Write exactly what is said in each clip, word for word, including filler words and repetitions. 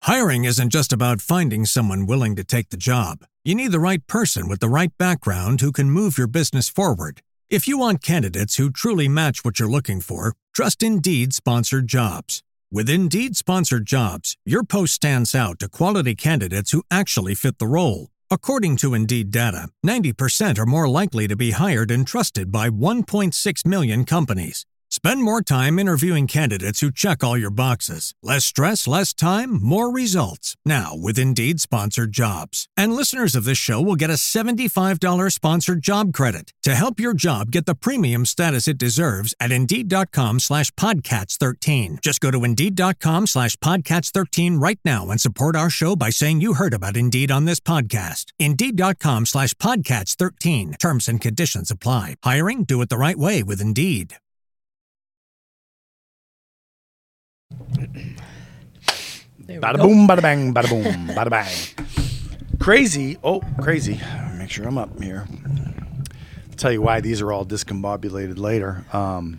Hiring isn't just about finding someone willing to take the job. You need the right person with the right background who can move your business forward. If you want candidates who truly match what you're looking for, trust Indeed Sponsored Jobs. With Indeed Sponsored Jobs, your post stands out to quality candidates who actually fit the role. According to Indeed data, ninety percent are more likely to be hired and trusted by one point six million companies. Spend more time interviewing candidates who check all your boxes. Less stress, less time, more results. Now, with Indeed Sponsored Jobs. And listeners of this show will get a seventy-five dollars sponsored job credit to help your job get the premium status it deserves at Indeed.com slash Podcats13. Just go to Indeed.com slash Podcats13 right now and support our show by saying you heard about Indeed on this podcast. Indeed.com slash Podcats13. Terms and conditions apply. Hiring? Do it the right way with Indeed. Bada boom, bada bang, bada boom, bada bang. Crazy. Oh, crazy. Make sure I'm up here. I'll tell you why these are all discombobulated later. Um,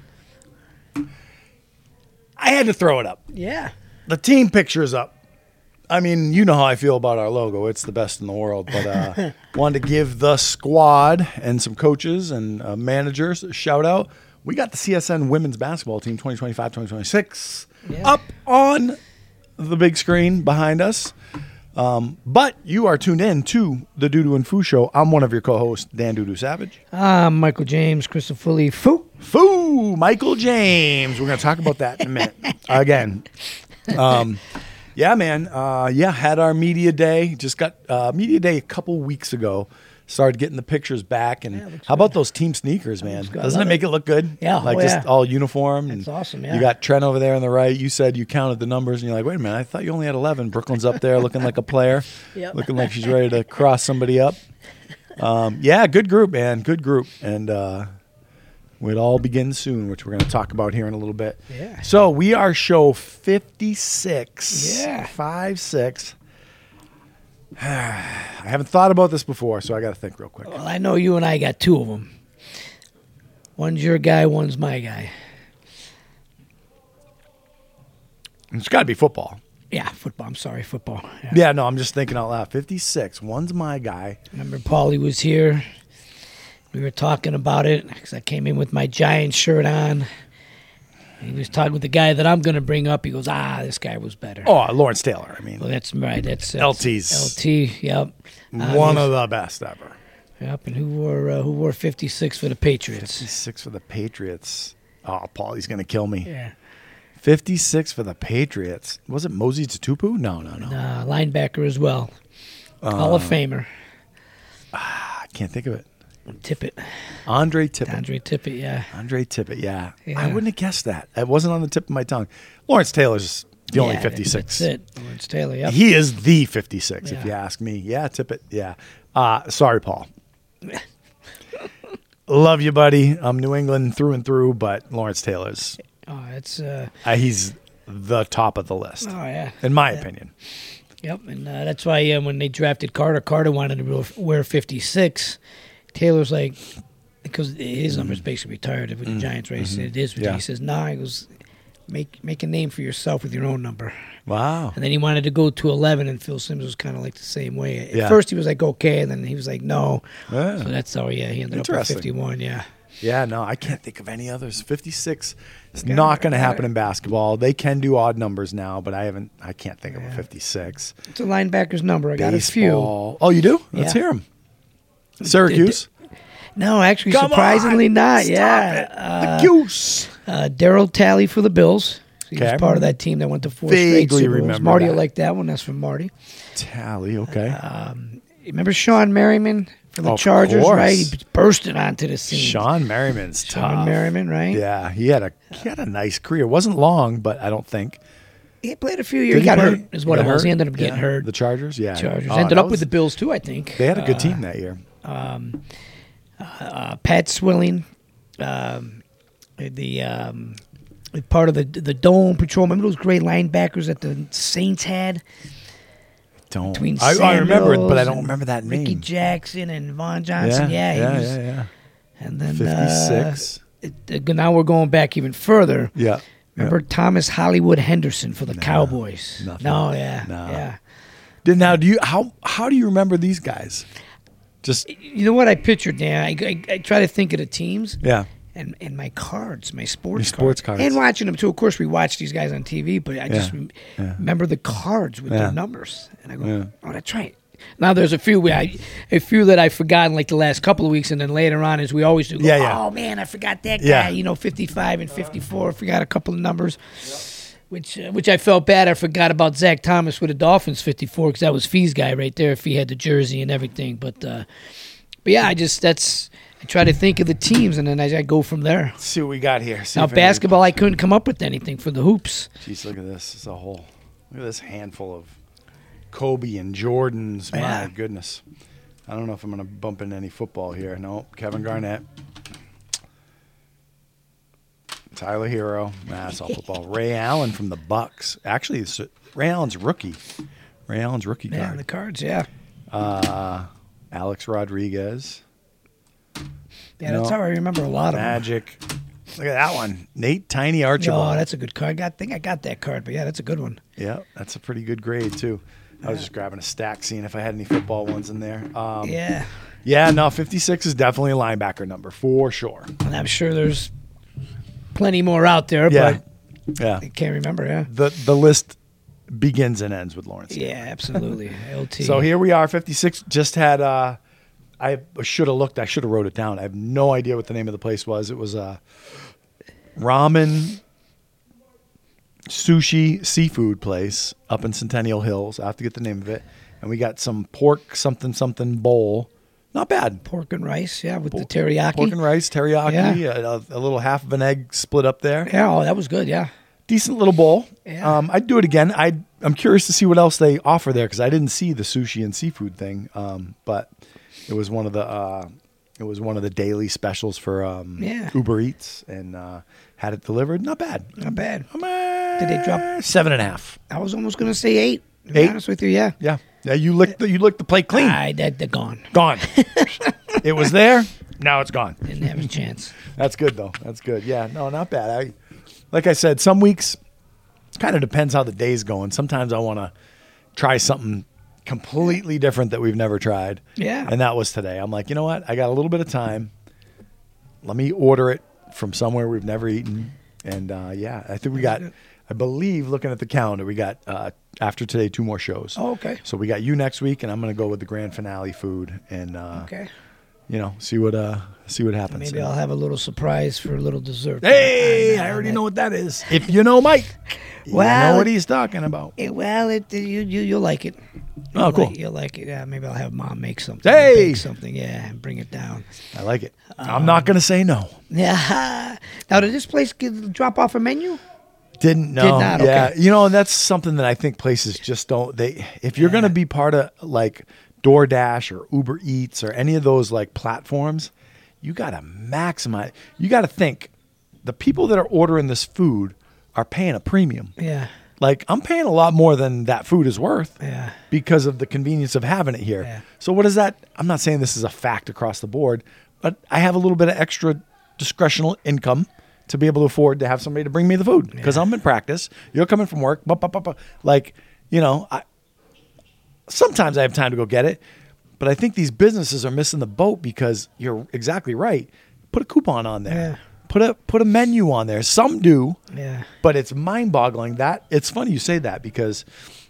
I had to throw it up. Yeah. The team picture is up. I mean, you know how I feel about our logo. It's the best in the world. But uh, wanted to give the squad and some coaches and uh, managers a shout out. We got the C S N women's basketball team twenty twenty-five twenty twenty-six yeah. up on the big screen behind us. Um, but you are tuned in to the Doodoo and Foo Show. I'm one of your co-hosts, Dan Doodoo Savage. I'm Michael James, Christopher Foo. Foo, Michael James. We're going to talk about that in a minute. Again. Um, yeah, man. Uh, yeah, had our media day. Just got uh, media day a couple weeks ago. Started getting the pictures back, and yeah, how about those team sneakers, man? Doesn't it make it look good? Yeah, like oh, just yeah. all uniform. That's and awesome. Yeah, you got Trent over there on the right. You said you counted the numbers, and you're like, wait a minute, I thought you only had eleven. Brooklyn's up there, looking like a player, yep. looking like she's ready to cross somebody up. Um, yeah, good group, man, good group, and uh, it all begins soon, which we're going to talk about here in a little bit. Yeah. So we are show fifty-six. Yeah, five six. I haven't thought about this before, so I got to think real quick. Well, I know you and I got two of them. One's your guy, one's my guy. It's got to be football. Yeah, football. I'm sorry, football. Yeah. yeah, no, I'm just thinking out loud. fifty-six. One's my guy. Remember Paulie was here. We were talking about it because I came in with my Giants shirt on. He was talking with the guy that I'm going to bring up. He goes, ah, this guy was better. Oh, Lawrence Taylor. I mean, well, that's right. That's, that's L T's. L T, yep. One um, of the best ever. Yep, and who wore uh, who wore fifty-six for the Patriots? fifty-six for the Patriots. Oh, Paulie's going to kill me. Yeah. fifty-six for the Patriots. Was it Mosey Tutupu? No, no, no. Nah, linebacker as well. Uh, Hall of Famer. Ah, I can't think of it. Tippett. Andre Tippett. Andre Tippett, yeah. Andre Tippett, yeah. yeah. I wouldn't have guessed that. It wasn't on the tip of my tongue. Lawrence Taylor's the yeah, only fifty-six. That's it. Lawrence Taylor, yep. He is the fifty-six, yeah. if you ask me. Yeah, Tippett, yeah. Uh, sorry, Paul. Love you, buddy. I'm New England through and through, but Lawrence Taylor's. Oh, it's. Uh, uh, he's the top of the list. Oh, yeah. In my yeah. opinion. Yep, and uh, that's why uh, when they drafted Carter, Carter wanted to wear fifty-six. Taylor's like, because his number's basically retired with the mm-hmm. Giants race. Mm-hmm. It is. Yeah. He says, nah, he goes, make, make a name for yourself with your own number. Wow. And then he wanted to go to eleven, and Phil Simms was kind of like the same way. At yeah. first, he was like, okay, and then he was like, no. Yeah. So that's how, yeah, he ended up at fifty-one, yeah. Yeah, no, I can't think of any others. fifty-six is not going to happen in basketball. They can do odd numbers now, but I haven't. I can't think yeah. of a fifty-six. It's a linebacker's number. I got Baseball. a few. Oh, you do? Yeah. Let's hear them. Syracuse? No, actually, Come surprisingly on. not. Stop yeah, it. uh, the Goose. Uh, Daryl Talley for the Bills. He okay. was part of that team that went to four Vaguely straight Super Bowls. remember Marty that. will like that one. That's from Marty. Talley, okay. Um, remember Sean Merriman for the of Chargers, course. right? He bursted onto the scene. Sean Merriman's Sean tough. Merriman, right? Yeah, he had a he had a nice career. It wasn't long, but I don't think. He played a few years. Did he got he hurt, is what got it was. hurt? He ended up getting yeah. hurt. The Chargers, yeah. Chargers. Oh, ended up was, with the Bills, too, I think. They had a good uh, team that year. Um, uh, uh, Pat Swilling, um, the um, part of the the Dome Patrol. Remember those great linebackers that the Saints had? Don't. Between I, I remember it, but I don't and remember that Ricky name. Jackson and Vaughn Johnson. Yeah, Yeah, he yeah, was, yeah, yeah. And then fifty-six. Uh, it, uh, now we're going back even further. Yeah. Remember Thomas Hollywood Henderson for the Nah, Cowboys? nothing. No, yeah, Nah. yeah. Did now do you how how do you remember these guys? Just You know what I pictured, Dan? I, I, I try to think of the teams. yeah. And, and my cards, my sports, Your sports cards. cards. And watching them, too. Of course, we watch these guys on T V, but I just Yeah, rem- yeah. remember the cards with Yeah. their numbers. And I go, Yeah. oh, that's right. Now, there's a few where I, a few that I've forgotten like the last couple of weeks, and then later on, as we always do, go, Yeah, yeah. oh, man, I forgot that guy, Yeah. you know, fifty-five and fifty-four. I forgot a couple of numbers, which uh, which I felt bad. I forgot about Zach Thomas with the Dolphins fifty-four because that was Fee's guy right there if he had the jersey and everything. But, uh, but yeah, I just, that's... I try to think of the teams, and then I, I go from there. Let's see what we got here. See Now, if any- basketball, I couldn't come up with anything for the hoops. Jeez, look at this. It's a whole look at this handful of Kobe and Jordans. My Yeah. goodness. I don't know if I'm gonna bump into any football here. No, Kevin Garnett. Tyler Hero, Mass all football. Ray Allen from the Bucks. Actually, it's Ray Allen's rookie. Ray Allen's rookie Yeah, card. the cards, yeah. Uh, Alex Rodriguez. Yeah, that's No. how I remember a lot of them. Magic. Look at that one. Nate Tiny Archibald. Oh, that's a good card. I got- think I got that card, but yeah, that's a good one. Yeah, that's a pretty good grade too. I was just grabbing a stack, seeing if I had any football ones in there. Um, Yeah, yeah, no, fifty-six is definitely a linebacker number for sure. and I'm sure there's plenty more out there, Yeah, but yeah. I can't remember, yeah. The the list begins and ends with Lawrence. Yeah, absolutely. L T. So here we are, fifty-six. Just had. Uh, I should have looked. I should have wrote it down. I have no idea what the name of the place was. It was a ramen, sushi, seafood place up in Centennial Hills. I have to get the name of it. And we got some pork something something bowl. Not bad. Pork and rice, yeah, with the teriyaki. Pork and rice, teriyaki, Yeah. a, a little half of an egg split up there. Yeah, oh, that was good, yeah. Decent little bowl. Yeah. Um, I'd do it again. I I'm curious to see what else they offer there because I didn't see the sushi and seafood thing. Um, but it was one of the uh, it was one of the daily specials for um, Yeah. Uber Eats and uh, had it delivered. Not bad. Not bad. I'm, uh, Did they drop- seven and a half? I was almost going to say eight, to be Eight? honest with you, yeah. Yeah. Yeah. You licked the you licked the plate clean. I, that, they're gone. Gone. It was there. Now it's gone. Didn't have a chance. That's good though. That's good. Yeah, no, not bad. I, like I said, some weeks kind of depends how the day's going. Sometimes I want to try something completely different that we've never tried. Yeah. And that was today. I'm like, you know what? I got a little bit of time. Let me order it from somewhere we've never eaten. And uh, yeah, I think we got, I believe, looking at the calendar, we got uh, after today two more shows. Oh, okay. So we got you next week, and I'm going to go with the grand finale food, and uh, Okay. you know, see what uh, see what happens. Maybe I'll have a little surprise for a little dessert. Hey, Uh, I already that- know what that is. If you know Mike, you Well, know what he's talking about. Eh, well, it, you you you'll like it. Oh, You'll cool. Like, you'll like it. Yeah, maybe I'll have mom make something. Hey! Bake something. Yeah, and bring it down. I like it. I'm not going to say no. Yeah. Now, did this place get, drop off a menu? Didn't know. not, Yeah, okay. you know, and that's something that I think places just don't. They if you're going to be part of like DoorDash or Uber Eats or any of those like platforms, you got to maximize. You got to think the people that are ordering this food are paying a premium. Yeah. Like I'm paying a lot more than that food is worth. Yeah. Because of the convenience of having it here. Yeah. So what is that? I'm not saying this is a fact across the board, but I have a little bit of extra discretional income to be able to afford to have somebody to bring me the food because Yeah. I'm in practice. You're coming from work, bup, bup, bup, bup. Like, you know, I, sometimes I have time to go get it, but I think these businesses are missing the boat because you're exactly right. Put a coupon on there. Yeah. Put a put a menu on there. Some do. Yeah. But it's mind-boggling that it's funny you say that because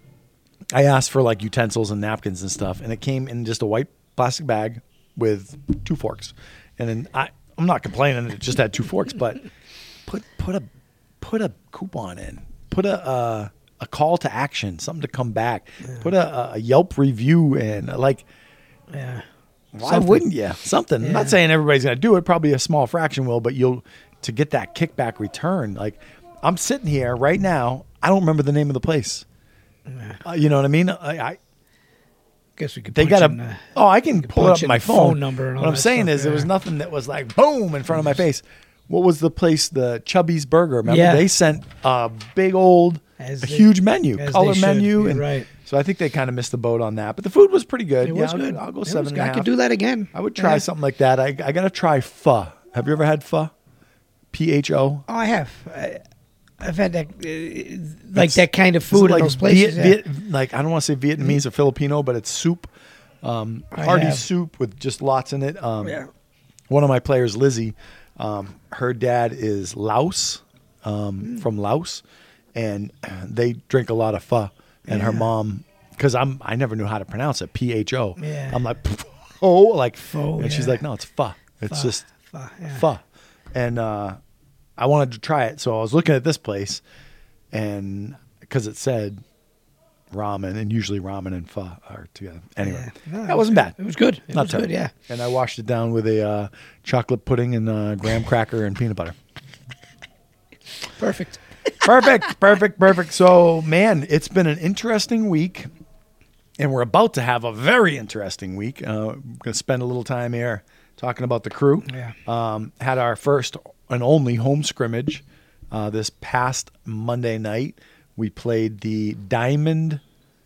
I asked for like utensils and napkins and stuff, and it came in just a white plastic bag with two forks. And then I, I'm not complaining; it just had two forks. But put put a put a coupon in. Put a uh, a call to action, something to come back. Put a, a Yelp review in. Like, Yeah. why Something. wouldn't you? Something. I'm Yeah. not saying everybody's going to do it. Probably a small fraction will, but you'll to get that kickback return. Like I'm sitting here right now. I don't remember the name of the place. Uh, you know what I mean? I, I Guess we could. they punch got in, uh, a. Oh, I can pull it punch up in my the phone. phone number and all What I'm that saying stuff, is, there was yeah. nothing that was like boom in front of my face. What was the place? The Chubby's Burger. Remember Yeah. they sent a big old, As a they- huge menu, as color they should. menu, You're and right. so I think they kind of missed the boat on that. But the food was pretty good. It Yeah, was I'll, good. I'll go It seven was- and a I half. could do that again. I would try Yeah. something like that. I I gotta try pho. Have you ever had pho? P H O. Oh, I have. I, I've had that, uh, like It's- that kind of This is food in like those places. Viet- yeah. Viet- like I don't want to say Vietnamese or Filipino, but it's soup, um, I hearty have. soup with just lots in it. Um, Yeah. One of my players, Lizzie, um, her dad is Laos, um, Mm. from Laos, and they drink a lot of pho. And her Yeah. mom, because I'm I never knew how to pronounce it, P H O. Yeah. I'm like, oh, like, Pho, and she's yeah. like, no, it's pho. It's Pho, just pho, yeah. pho. And uh, I wanted to try it, so I was looking at this place, and because it said ramen, and usually ramen and pho are together. Anyway, Yeah. No, it that was wasn't bad. It was good. It Not was good, terrible. yeah. And I washed it down with a uh, chocolate pudding and uh, graham cracker and peanut butter. Perfect. Perfect, perfect, perfect. So, man, it's been an interesting week, and we're about to have a very interesting week. Uh, we're going to spend a little time here talking about the crew. Yeah. Um, had our first and only home scrimmage uh, this past Monday night. We played the Diamond.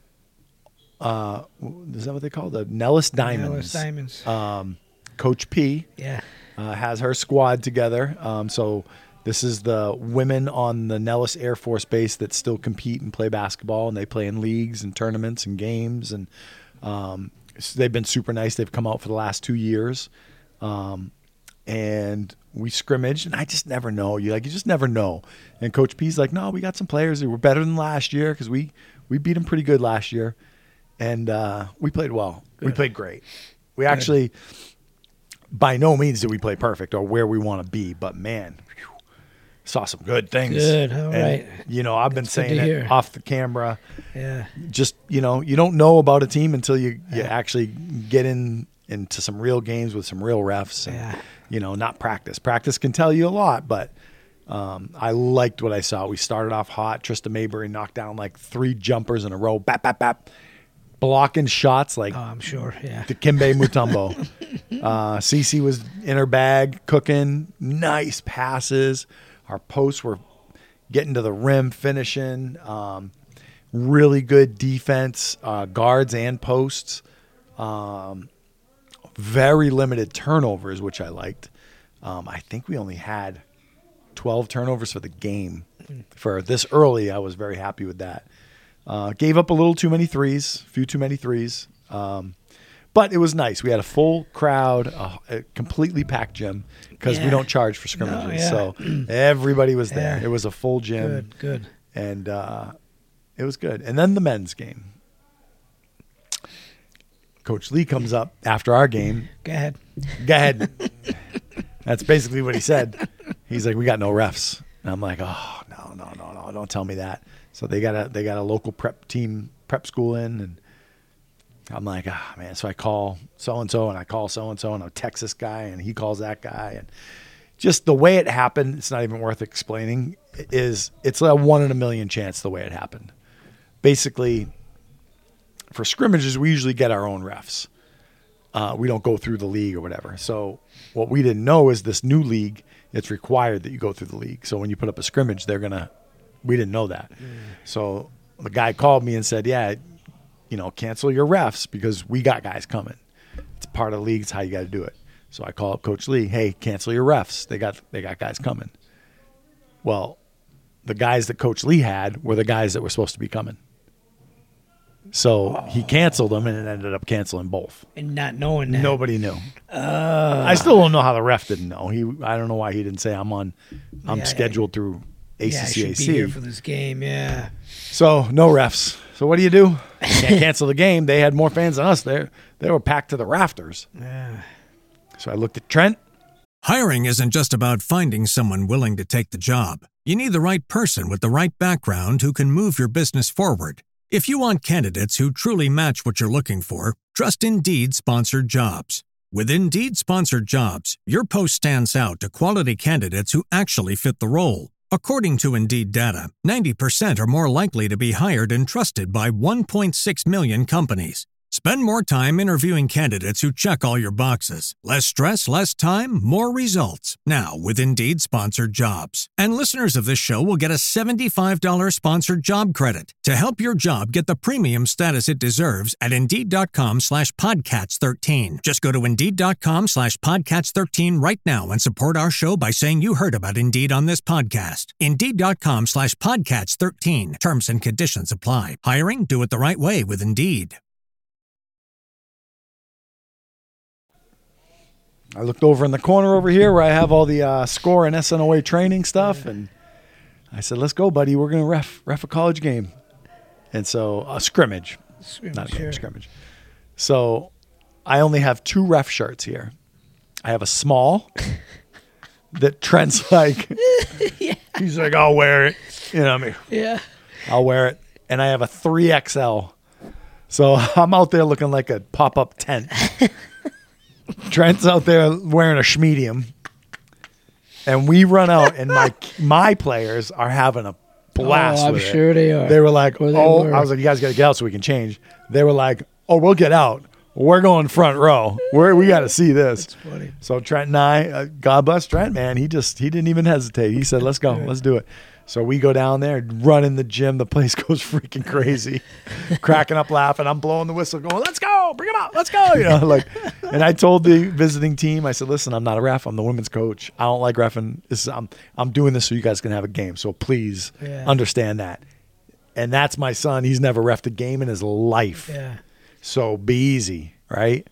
Uh, is that what they call it? The Nellis Diamonds. Nellis Diamonds. Um, Coach P Yeah. uh, has her squad together. Um, so this is the women on the Nellis Air Force Base that still compete and play basketball, and they play in leagues and tournaments and games. And um, so they've been super nice. They've come out for the last two years, um, and we scrimmaged. And I just never know. You like you just never know. And Coach P's like, no, we got some players who were better than last year because we we beat them pretty good last year, and uh, we played well. We Good. played great. We actually. By no means did we play perfect or where we want to be, but man, whew, saw some good things. Good, all And, right. You know, I've been That's good saying to it hear. off the camera. Yeah. Just, you know, you don't know about a team until you, you actually get in into some real games with some real refs and, Yeah. you know, not practice. Practice can tell you a lot, but um, I liked what I saw. We started off hot. Trista Maybury knocked down like three jumpers in a row. Bap, bap, bap. Blocking shots like Oh, I'm sure. Yeah. Dikembe Mutombo. uh, Cece was in her bag cooking. Nice passes. Our posts were getting to the rim, finishing. Um, really good defense, uh, guards and posts. Um, very limited turnovers, which I liked. Um, I think we only had twelve turnovers for the game. For this early, I was very happy with that. Uh, gave up a little too many threes, a few too many threes. Um, but it was nice. We had a full crowd, a, a completely packed gym because we Yeah. don't charge for scrimmages. No, yeah. So everybody was there. Yeah. It was a full gym. Good. Good. And uh, it was good. And then the men's game. Coach Lee comes up after our game. Go ahead. Go ahead. That's basically what he said. He's like, we got no refs. And I'm like, oh, no, no, no, no, don't tell me that. So they got a they got a local prep team, prep school in, and I'm like, ah, man. So I call so-and-so, and I call so-and-so, and I text this guy, and he calls that guy. And just the way it happened, it's not even worth explaining, is it's a one in a million chance the way it happened. Basically, for scrimmages, we usually get our own refs. Uh, we don't go through the league or whatever. So what we didn't know is this new league, it's required that you go through the league. So when you put up a scrimmage, they're going to – we didn't know that. Mm. So the guy called me and said, yeah, you know, cancel your refs because we got guys coming. It's part of the league. It's how you got to do it. So I call up Coach Lee. Hey, cancel your refs. They got they got guys coming. Well, the guys that Coach Lee had were the guys that were supposed to be coming. So oh. he canceled them, and it ended up canceling both. And not knowing that. Nobody knew. Uh, I still don't know how the ref didn't know. He, I don't know why he didn't say I'm on. I'm Yeah, scheduled through A C C A C. Yeah, I should be here for this game. Yeah. So no refs. So what do you do? You can't cancel the game. They had more fans than us. They they were packed to the rafters. Yeah. So I looked at Trent. Hiring isn't just about finding someone willing to take the job. You need the right person with the right background who can move your business forward. If you want candidates who truly match what you're looking for, trust Indeed Sponsored Jobs. With Indeed Sponsored Jobs, your post stands out to quality candidates who actually fit the role. According to Indeed data, ninety percent are more likely to be hired and trusted by one point six million companies. Spend more time interviewing candidates who check all your boxes. Less stress, less time, more results. Now, with Indeed Sponsored Jobs. And listeners of this show will get a seventy-five dollars sponsored job credit to help your job get the premium status it deserves at Indeed.com slash Podcats 13. Just go to Indeed.com slash Podcats 13 right now and support our show by saying you heard about Indeed on this podcast. Indeed.com slash Podcats 13. Terms and conditions apply. Hiring? Do it the right way with Indeed. I looked over in the corner over here where I have all the uh, score and S N O A training stuff, and I said, let's go, buddy. We're going to ref ref a college game. And so, a scrimmage. Scrimmage, Not a game, sure. scrimmage. So, I only have two ref shirts here. I have a small that Trent's like, Yeah. he's like, I'll wear it. You know what I mean? Yeah. I'll wear it. And I have a three X L. So, I'm out there looking like a pop-up tent. Trent's out there wearing a schmedium, and we run out, and my my players are having a blast. Oh, I'm with sure it. they are. They were like, Or they "Oh," were. I was like, "You guys got to get out so we can change." They were like, "Oh, we'll get out. We're going front row. We're we got to see this." That's funny. So Trent and I, uh, God bless Trent, man. He just he didn't even hesitate. He said, "Let's go, let's do it." So we go down there, run in the gym. The place goes freaking crazy, cracking up, laughing. I'm blowing the whistle, going, "Let's go, bring him out, let's go!" You know, like. And I told the visiting team, I said, "Listen, I'm not a ref. I'm the women's coach. I don't like reffing. This is, I'm I'm doing this so you guys can have a game. So please Yeah. understand that." And that's my son. He's never reffed a game in his life. Yeah. So be easy, right?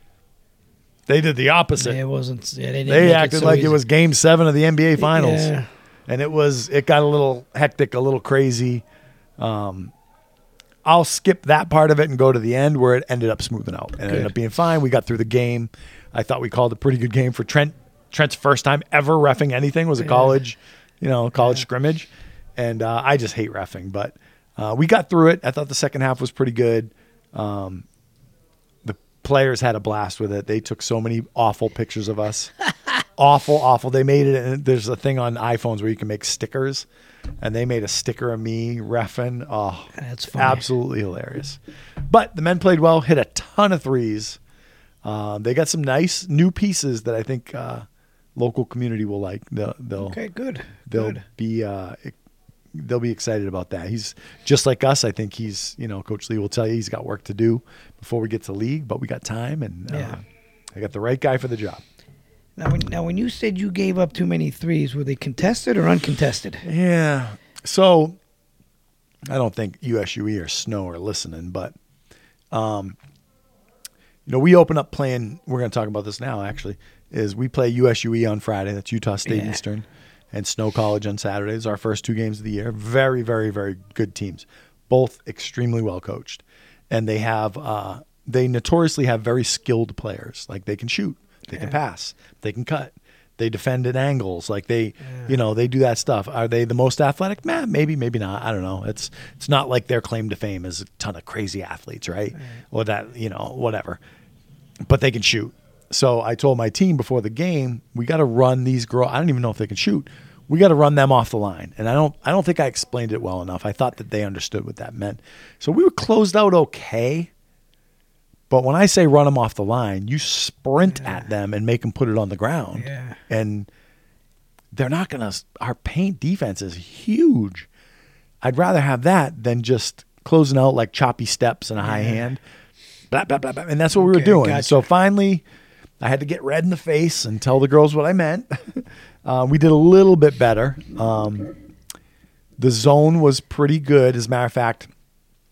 They did the opposite. Yeah, it wasn't. Yeah, they didn't They make acted it so like easy. it was game seven of the N B A finals. Yeah. And it was, it got a little hectic, a little crazy. Um, I'll skip that part of it and go to the end where it ended up smoothing out. And it ended Good. up being fine. We got through the game. I thought we called a pretty good game for Trent. Trent's first time ever reffing anything was a Yeah. college, you know, college Yeah. scrimmage. And uh, I just hate reffing. But uh, we got through it. I thought the second half was pretty good. Um, the players had a blast with it. They took so many awful pictures of us. Awful, awful. They made it, and there's a thing on iPhones where you can make stickers, and they made a sticker of me reffing. Oh, That's funny. absolutely hilarious. But the men played well, hit a ton of threes. Uh, they got some nice new pieces that I think uh, local community will like. They'll, they'll, Okay, good. they'll Good. be uh, they'll be excited about that. He's just like us. I think he's, you know, Coach Lee will tell you he's got work to do before we get to league, but we got time, and uh, Yeah. I got the right guy for the job. Now when, now, when you said you gave up too many threes, were they contested or uncontested? Yeah. So I don't think U S U E or Snow are listening, but um, you know, we open up playing. We're going to talk about this now. Actually, is we play U S U E on Friday. That's Utah State Yeah. Eastern, and Snow College on Saturday. It's our first two games of the year. Very, very, very good teams. Both extremely well coached, and they have uh, they notoriously have very skilled players. Like they can shoot. They can pass. They can cut. They defend at angles. Like they, you know, they do that stuff. Are they the most athletic? Nah, maybe, maybe not. I don't know. It's it's not like their claim to fame is a ton of crazy athletes, right? Or that, you know, whatever. But they can shoot. So I told my team before the game, we got to run these girls. I don't even know if they can shoot. We got to run them off the line. And I don't I don't think I explained it well enough. I thought that they understood what that meant. So we were closed out okay. But when I say run them off the line, you sprint Yeah. at them and make them put it on the ground. Yeah. And they're not going to – our paint defense is huge. I'd rather have that than just closing out like choppy steps and a high Yeah. hand. Blah, blah, blah, blah. And that's what we were Okay, doing. gotcha. So finally, I had to get red in the face and tell the girls what I meant. uh, we did a little bit better. Um, the zone was pretty good. As a matter of fact –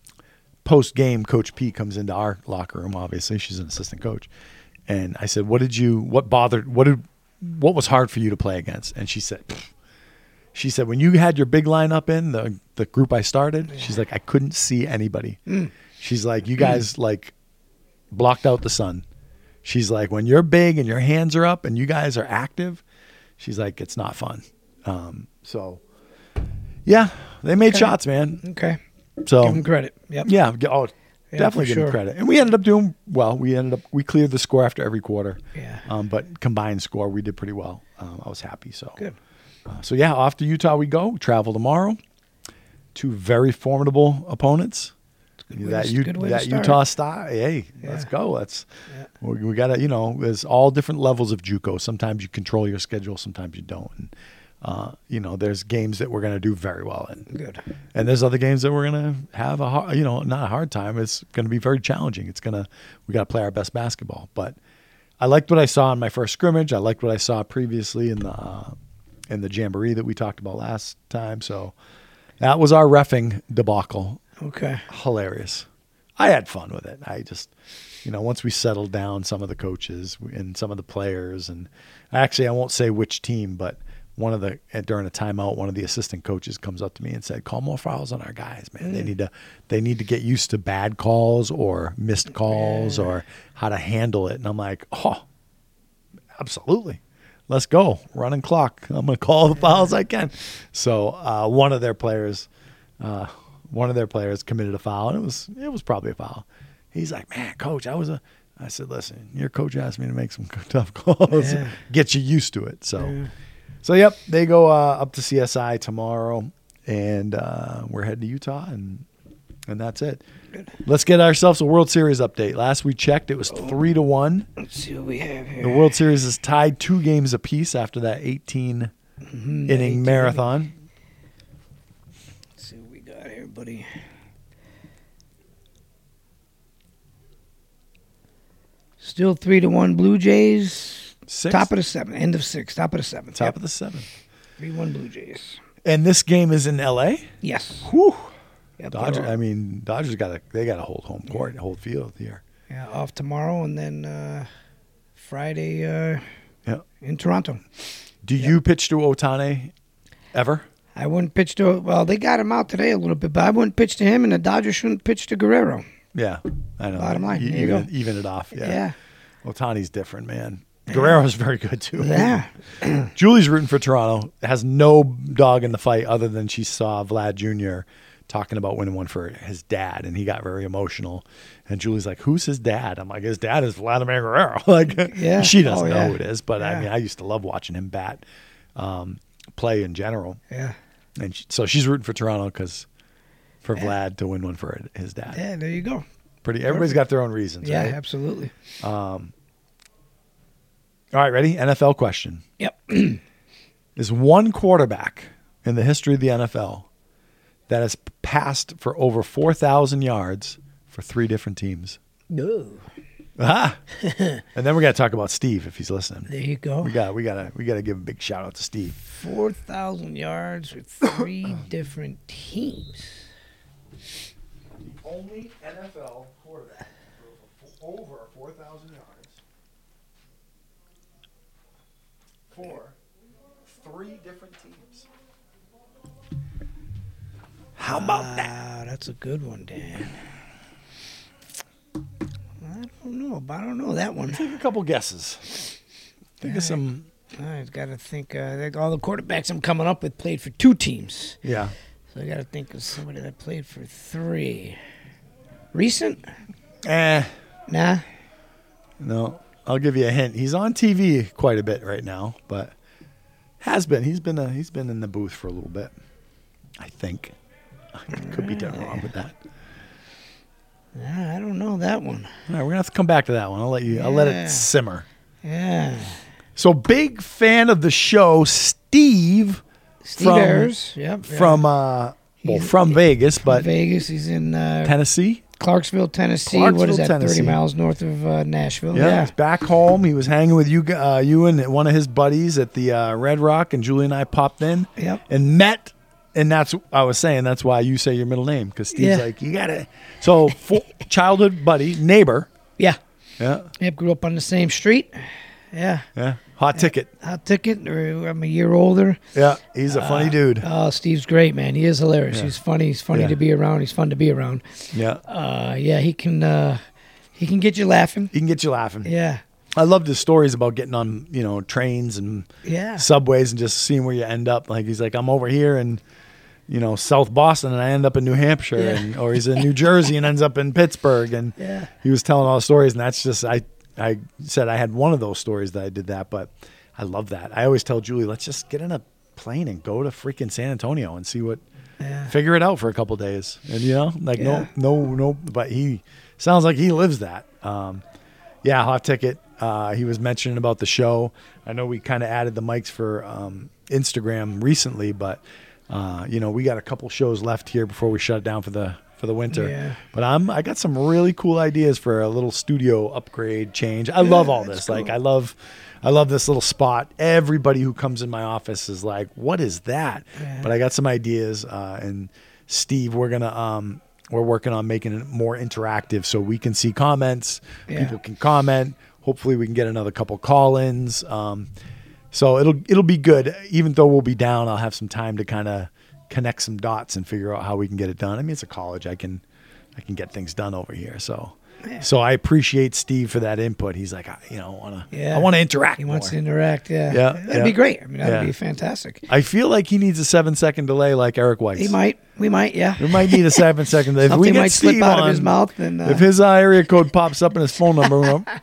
post game, Coach P comes into our locker room. Obviously, she's an assistant coach, and I said, "What did you? What bothered? What did? What was hard for you to play against?" And she said, "Pfft." "She said when you had your big lineup in the the group I started, she's like, I couldn't see anybody. Mm. She's like, you guys like blocked out the sun. She's like, when you're big and your hands are up and you guys are active, she's like, it's not fun. Um, so, yeah, they made Okay. shots, man. Okay. So Give them credit. Yep. yeah, g- oh, Yeah, definitely for give them sure. credit. And we ended up doing well. We ended up we cleared the score after every quarter. Yeah. Um, but combined score, we did pretty well. Um, I was happy. So Good. Uh, so yeah, off to Utah we go. Travel tomorrow. Two very formidable opponents. Good way that to- U, good way to that start. Utah style. Hey, let's Yeah. go. Let's Yeah. we, we gotta, you know, there's all different levels of JUCO. Sometimes you control your schedule, sometimes you don't. And, uh, you know, there's games that we're gonna do very well in. Good. And there's other games that we're gonna have a hard, you know, not a hard time. It's gonna be very challenging. It's gonna we gotta play our best basketball. But I liked what I saw in my first scrimmage. I liked what I saw previously in the uh, in the jamboree that we talked about last time. So that was our reffing debacle. Okay. Hilarious. I had fun with it. I just, you know, once we settled down, some of the coaches and some of the players, and actually, I won't say which team, but one of the during a timeout, one of the assistant coaches comes up to me and said, "Call more fouls on our guys, man. Mm. They need to, they need to get used to bad calls or missed calls Yeah. or how to handle it." And I'm like, "Oh, absolutely." Let's go. Running clock. I'm going to call the fouls I can. So uh, one of their players, uh, one of their players committed a foul, and it was it was probably a foul. He's like, "Man, coach, I was a." I said, "Listen, your coach asked me to make some tough calls. Yeah. Get you used to it." So, Yeah. so yep, they go uh, up to C S I tomorrow, and uh, we're heading to Utah, and and that's it. Good. Let's get ourselves a World Series update. Last we checked, it was three to one. Let's see what we have here. The World Series is tied two games apiece after that eighteen Mhm, inning eighteen. marathon. Let's see what we got here, buddy. Still three to one Blue Jays. Six. Top of the seventh. End of six. Top of the seventh. Top Yep. of the seventh. Three one Blue Jays. And this game is in L A. Yes. Whew. Yep, Dodger. they're I off- mean, Dodgers got to they got to hold home court, hold field here. yeah, off tomorrow and then uh, Friday uh, Yeah. in Toronto. Do you pitch to Ohtani ever? I wouldn't pitch to. Well, they got him out today a little bit, but I wouldn't pitch to him, and the Dodgers shouldn't pitch to Guerrero. Yeah, I know. Bottom line, You there you even, go. even it off. Yeah. Yeah. Ohtani's different, man. Guerrero's very good too. Yeah. Julie's rooting for Toronto. Has no dog in the fight other than she saw Vlad Junior talking about winning one for his dad, and he got very emotional. And Julie's like, "Who's his dad?" I'm like, "His dad is Vladimir Guerrero." Like, Yeah. she doesn't Oh, know yeah. who it is, but I Yeah. mean, I used to love watching him bat, um, play in general, Yeah. and she, so she's rooting for Toronto because for Yeah. Vlad to win one for his dad. Yeah, there you go. Pretty. Everybody's got their own reasons. Yeah, right? absolutely. All right, ready? N F L question. Yep. There's one quarterback in the history of the N F L that has passed for over four thousand yards for three different teams. No. Ah. And then we got to talk about Steve if he's listening. There you go. We got we got to we got to give a big shout out to Steve. four thousand yards with three different teams. The only N F L quarterback for over four thousand yards for three different teams. How about that? Wow, that's a good one, Dan. I don't know. but I don't know that one. Take a couple guesses. Think of some. I've got to think. Uh, like all the quarterbacks I'm coming up with played for two teams. Yeah. So I got to think of somebody that played for three. Recent? Eh. Nah. No. I'll give you a hint. He's on T V quite a bit right now, but has been. He's been a, he's been in the booth for a little bit. I think. I could be done wrong with that. Nah, I don't know that one. All right, we're gonna have to come back to that one. I'll let you. I'll let Yeah. it simmer. Yeah. So big fan of the show, Steve. Steve from, Ayers. Yep. yeah. From uh, well, He's- from Vegas, but Vegas. He's in uh, Tennessee. Clarksville, Tennessee. Clarksville, what is that? Tennessee. thirty miles north of uh, Nashville. Yeah, Yeah. he's back home. He was hanging with you, uh, you and one of his buddies at the uh, Red Rock, and Julie and I popped in Yep. and met. And that's I was saying that's why you say your middle name, because Steve's Yeah. like, you gotta. So for, childhood buddy, neighbor. Yeah. Yeah, Yep. Grew up on the same street. Yeah. yeah. Hot ticket. Hot ticket. Or I'm a year older. Yeah, he's a funny dude. Oh, Steve's great, man. He is hilarious. Yeah. He's funny. He's funny Yeah. to be around. He's fun to be around. Yeah, Uh, yeah, he can. Uh, he can get you laughing. he can get you laughing. Yeah. I loved his stories about getting on, you know, trains and Yeah. subways and just seeing where you end up. Like he's like, I'm over here in, you know, South Boston, and I end up in New Hampshire, Yeah. and or he's in New Jersey and ends up in Pittsburgh, and Yeah. he was telling all the stories, and that's just I I said I had one of those stories that I did that, but I love that. I always tell Julie, let's just get in a plane and go to freaking San Antonio and see what Yeah. figure it out for a couple days. And, you know, like, Yeah. no, no, no. But he sounds like he lives that. Um, yeah, Hot Ticket. Uh, he was mentioning about the show. I know we kind of added the mics for um, Instagram recently, but, uh, you know, we got a couple shows left here before we shut it down for the for the winter. Yeah. But I'm I got some really cool ideas for a little studio upgrade change. I love all this. cool. Like I love I love this little spot. Everybody who comes in my office is like, "What is that?" Yeah. But I got some ideas uh, and Steve, we're going to um we're working on making it more interactive so we can see comments, Yeah. people can comment. Hopefully we can get another couple call-ins. Um so it'll it'll be good. Even though we'll be down, I'll have some time to kind of connect some dots and figure out how we can get it done. I mean, it's a college. I can, I can get things done over here. So, Yeah. so I appreciate Steve for that input. He's like, I, you know, want to, Yeah. I want to interact He more. wants to interact. Yeah. Yeah, That'd yeah. be great. I mean, that'd Yeah. be fantastic. I feel like he needs a seven second delay like Eric Weiss. He might. We might. Yeah. We might need a seven second delay. If we Something get might slip Steve out on, of his mouth. And, uh, if his uh, area code pops up in his phone number, we'll go,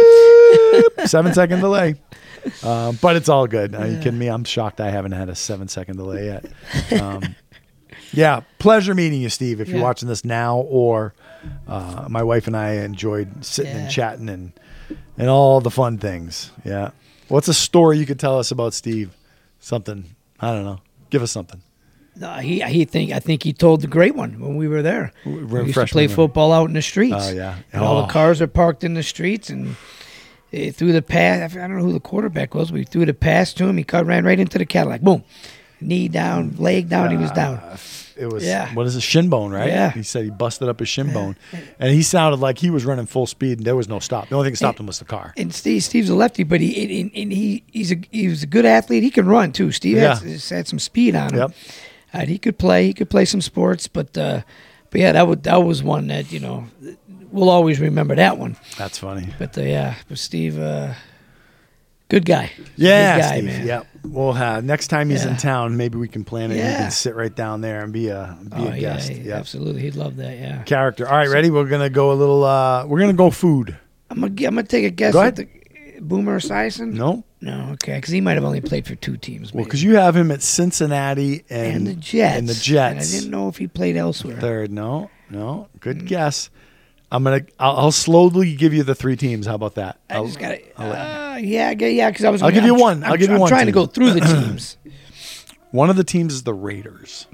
beep, seven second delay. Um, but it's all good. Are you kidding me? I'm shocked I haven't had a seven second delay yet. Um, yeah, pleasure meeting you, Steve. If you're Yeah. watching this now, or uh, my wife and I enjoyed sitting Yeah. and chatting and and all the fun things. Yeah. What's a story you could tell us about Steve? Something, I don't know. Give us something. No, he he think I think he told the great one when we were there. We're We used to freshmen play then. football out in the streets. Oh, yeah. And all Oh. the cars are parked in the streets, and eh, threw the pass. I don't know who the quarterback was. We threw the pass to him. He cut, ran right into the Cadillac. Boom, knee down, leg down. He was down. Uh, It was, Yeah. what is it, shin bone, right? Yeah. He said he busted up his shin bone. And he sounded like he was running full speed and there was no stop. The only thing that stopped him was the car. And Steve, Steve's a lefty, but he and, and he he's a he was a good athlete. He can run too. Steve Yeah. has, had some speed on him. Yep. And he could play. He could play some sports, but uh, but yeah, that would that was one that you know we'll always remember that one. That's funny. But uh, yeah, but Steve, uh, good guy. Yeah, good guy, Steve. man. Yep. Well, uh, next time he's in Yeah. town, maybe we can plan it. and You Yeah. can sit right down there and be a be Oh a yeah, guest. he- Yep. absolutely. He'd love that. Yeah. Character. All right, ready? We're gonna go a little. Uh, we're gonna go food. I'm gonna I'm gonna take a guess Go at ahead. the Boomer Esiason. No. No, okay, because he might have only played for two teams. Well, maybe. because you have him at Cincinnati and, and the Jets And the And I Jets. didn't know if he played elsewhere. Third. No. No. Good Mm. guess. I'm gonna. I'll, I'll slowly give you the three teams. How about that? I I'll- just got to. I'll let- Uh, yeah, I get- yeah, because I was. I'll gonna- give you I'm tr- one. I'll I'm give you tr- I'm one trying to team. go through the teams. One of the teams is the Raiders.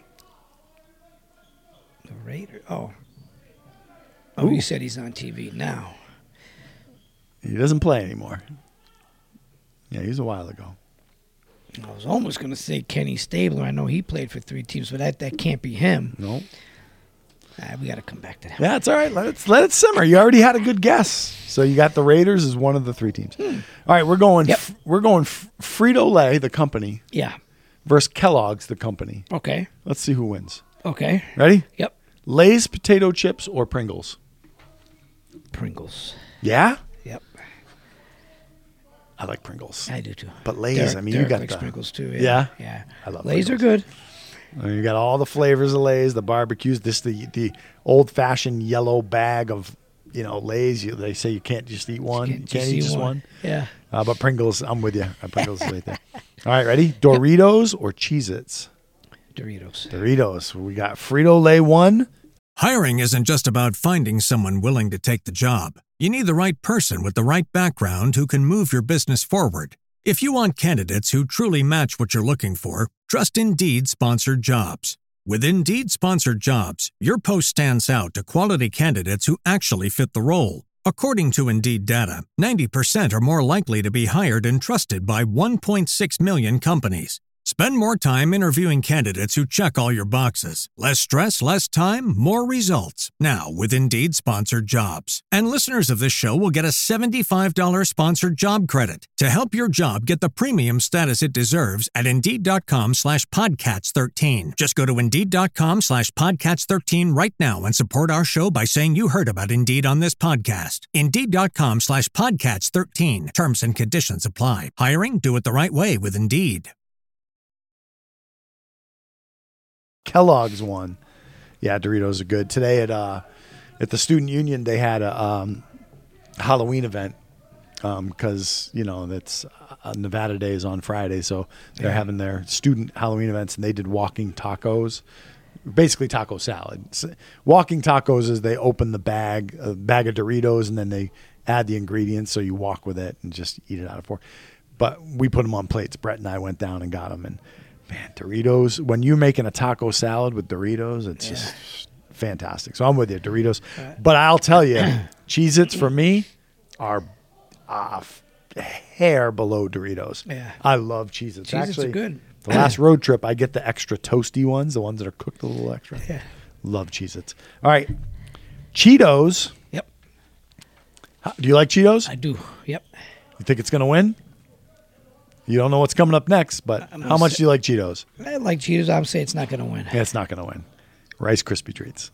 The Raiders. Oh. Oh, Ooh. you said he's on T V now. He doesn't play anymore. Yeah, he was a while ago. I was almost going to say Kenny Stabler. I know he played for three teams, but that, that can't be him. No. Ah, we got to come back to that. Yeah, it's all right. Let it let it simmer. You already had a good guess. So you got the Raiders as one of the three teams. All right, we're going. Yep. We're going Frito Lay, the company, Yeah. versus Kellogg's, the company. Okay. Let's see who wins. Okay. Ready? Yep. Lay's potato chips or Pringles? Pringles. Yeah, Yep. I like Pringles. I do too. But Lay's, Derek, I mean, Derek you got likes the Pringles too. Yeah? Yeah. Yeah. I love Lay's are Pringles. good. I mean, you got all the flavors of Lay's, the barbecues. This the the old fashioned yellow bag of you know Lay's. You, they say you can't just eat one. You Can't can't just eat eat just one. one. Yeah. Uh, but Pringles, I'm with you. Uh, Pringles is right there. All right, ready? Doritos or Cheez-Its? Doritos. Doritos. We got Frito-Lay one. Hiring isn't just about finding someone willing to take the job. You need the right person with the right background who can move your business forward. If you want candidates who truly match what you're looking for, trust Indeed Sponsored Jobs. With Indeed Sponsored Jobs, your post stands out to quality candidates who actually fit the role. According to Indeed data, ninety percent are more likely to be hired and trusted by one point six million companies. Spend more time interviewing candidates who check all your boxes. Less stress, less time, more results. Now with Indeed Sponsored Jobs. And listeners of this show will get a seventy-five dollars sponsored job credit to help your job get the premium status it deserves at Indeed.com slash Podcats thirteen. Just go to Indeed.com slash Podcats thirteen right now and support our show by saying you heard about Indeed on this podcast. Indeed.com slash Podcats thirteen. Terms and conditions apply. Hiring? Do it the right way with Indeed. Kellogg's one. Yeah, Doritos are good. Today at uh, at the Student Union, they had a um, Halloween event because, um, you know, that's uh, Nevada Day is on Friday. So they're Yeah. having their student Halloween events, and they did walking tacos. Basically taco salad. S- Walking tacos is they open the bag, a bag of Doritos, and then they add the ingredients. So you walk with it and just eat it out of fork. But we put them on plates. Brett and I went down and got them. And man, Doritos, when you're making a taco salad with Doritos, it's yeah. just fantastic. So I'm with you, Doritos. Right. But I'll tell you, Cheez-Its for me are uh, hair below Doritos. Yeah. I love Cheez-Its. Cheez-Its Actually, are good. The last road trip, I get the extra toasty ones, the ones that are cooked a little extra. Yeah. Love Cheez-Its. All right. Cheetos. Yep. How, do you like Cheetos? I do. Yep. You think it's going to win? You don't know what's coming up next, but I'm how much say, do you like Cheetos? I like Cheetos. I'm saying it's not going to win. Yeah, it's not going to win. Rice Krispie Treats.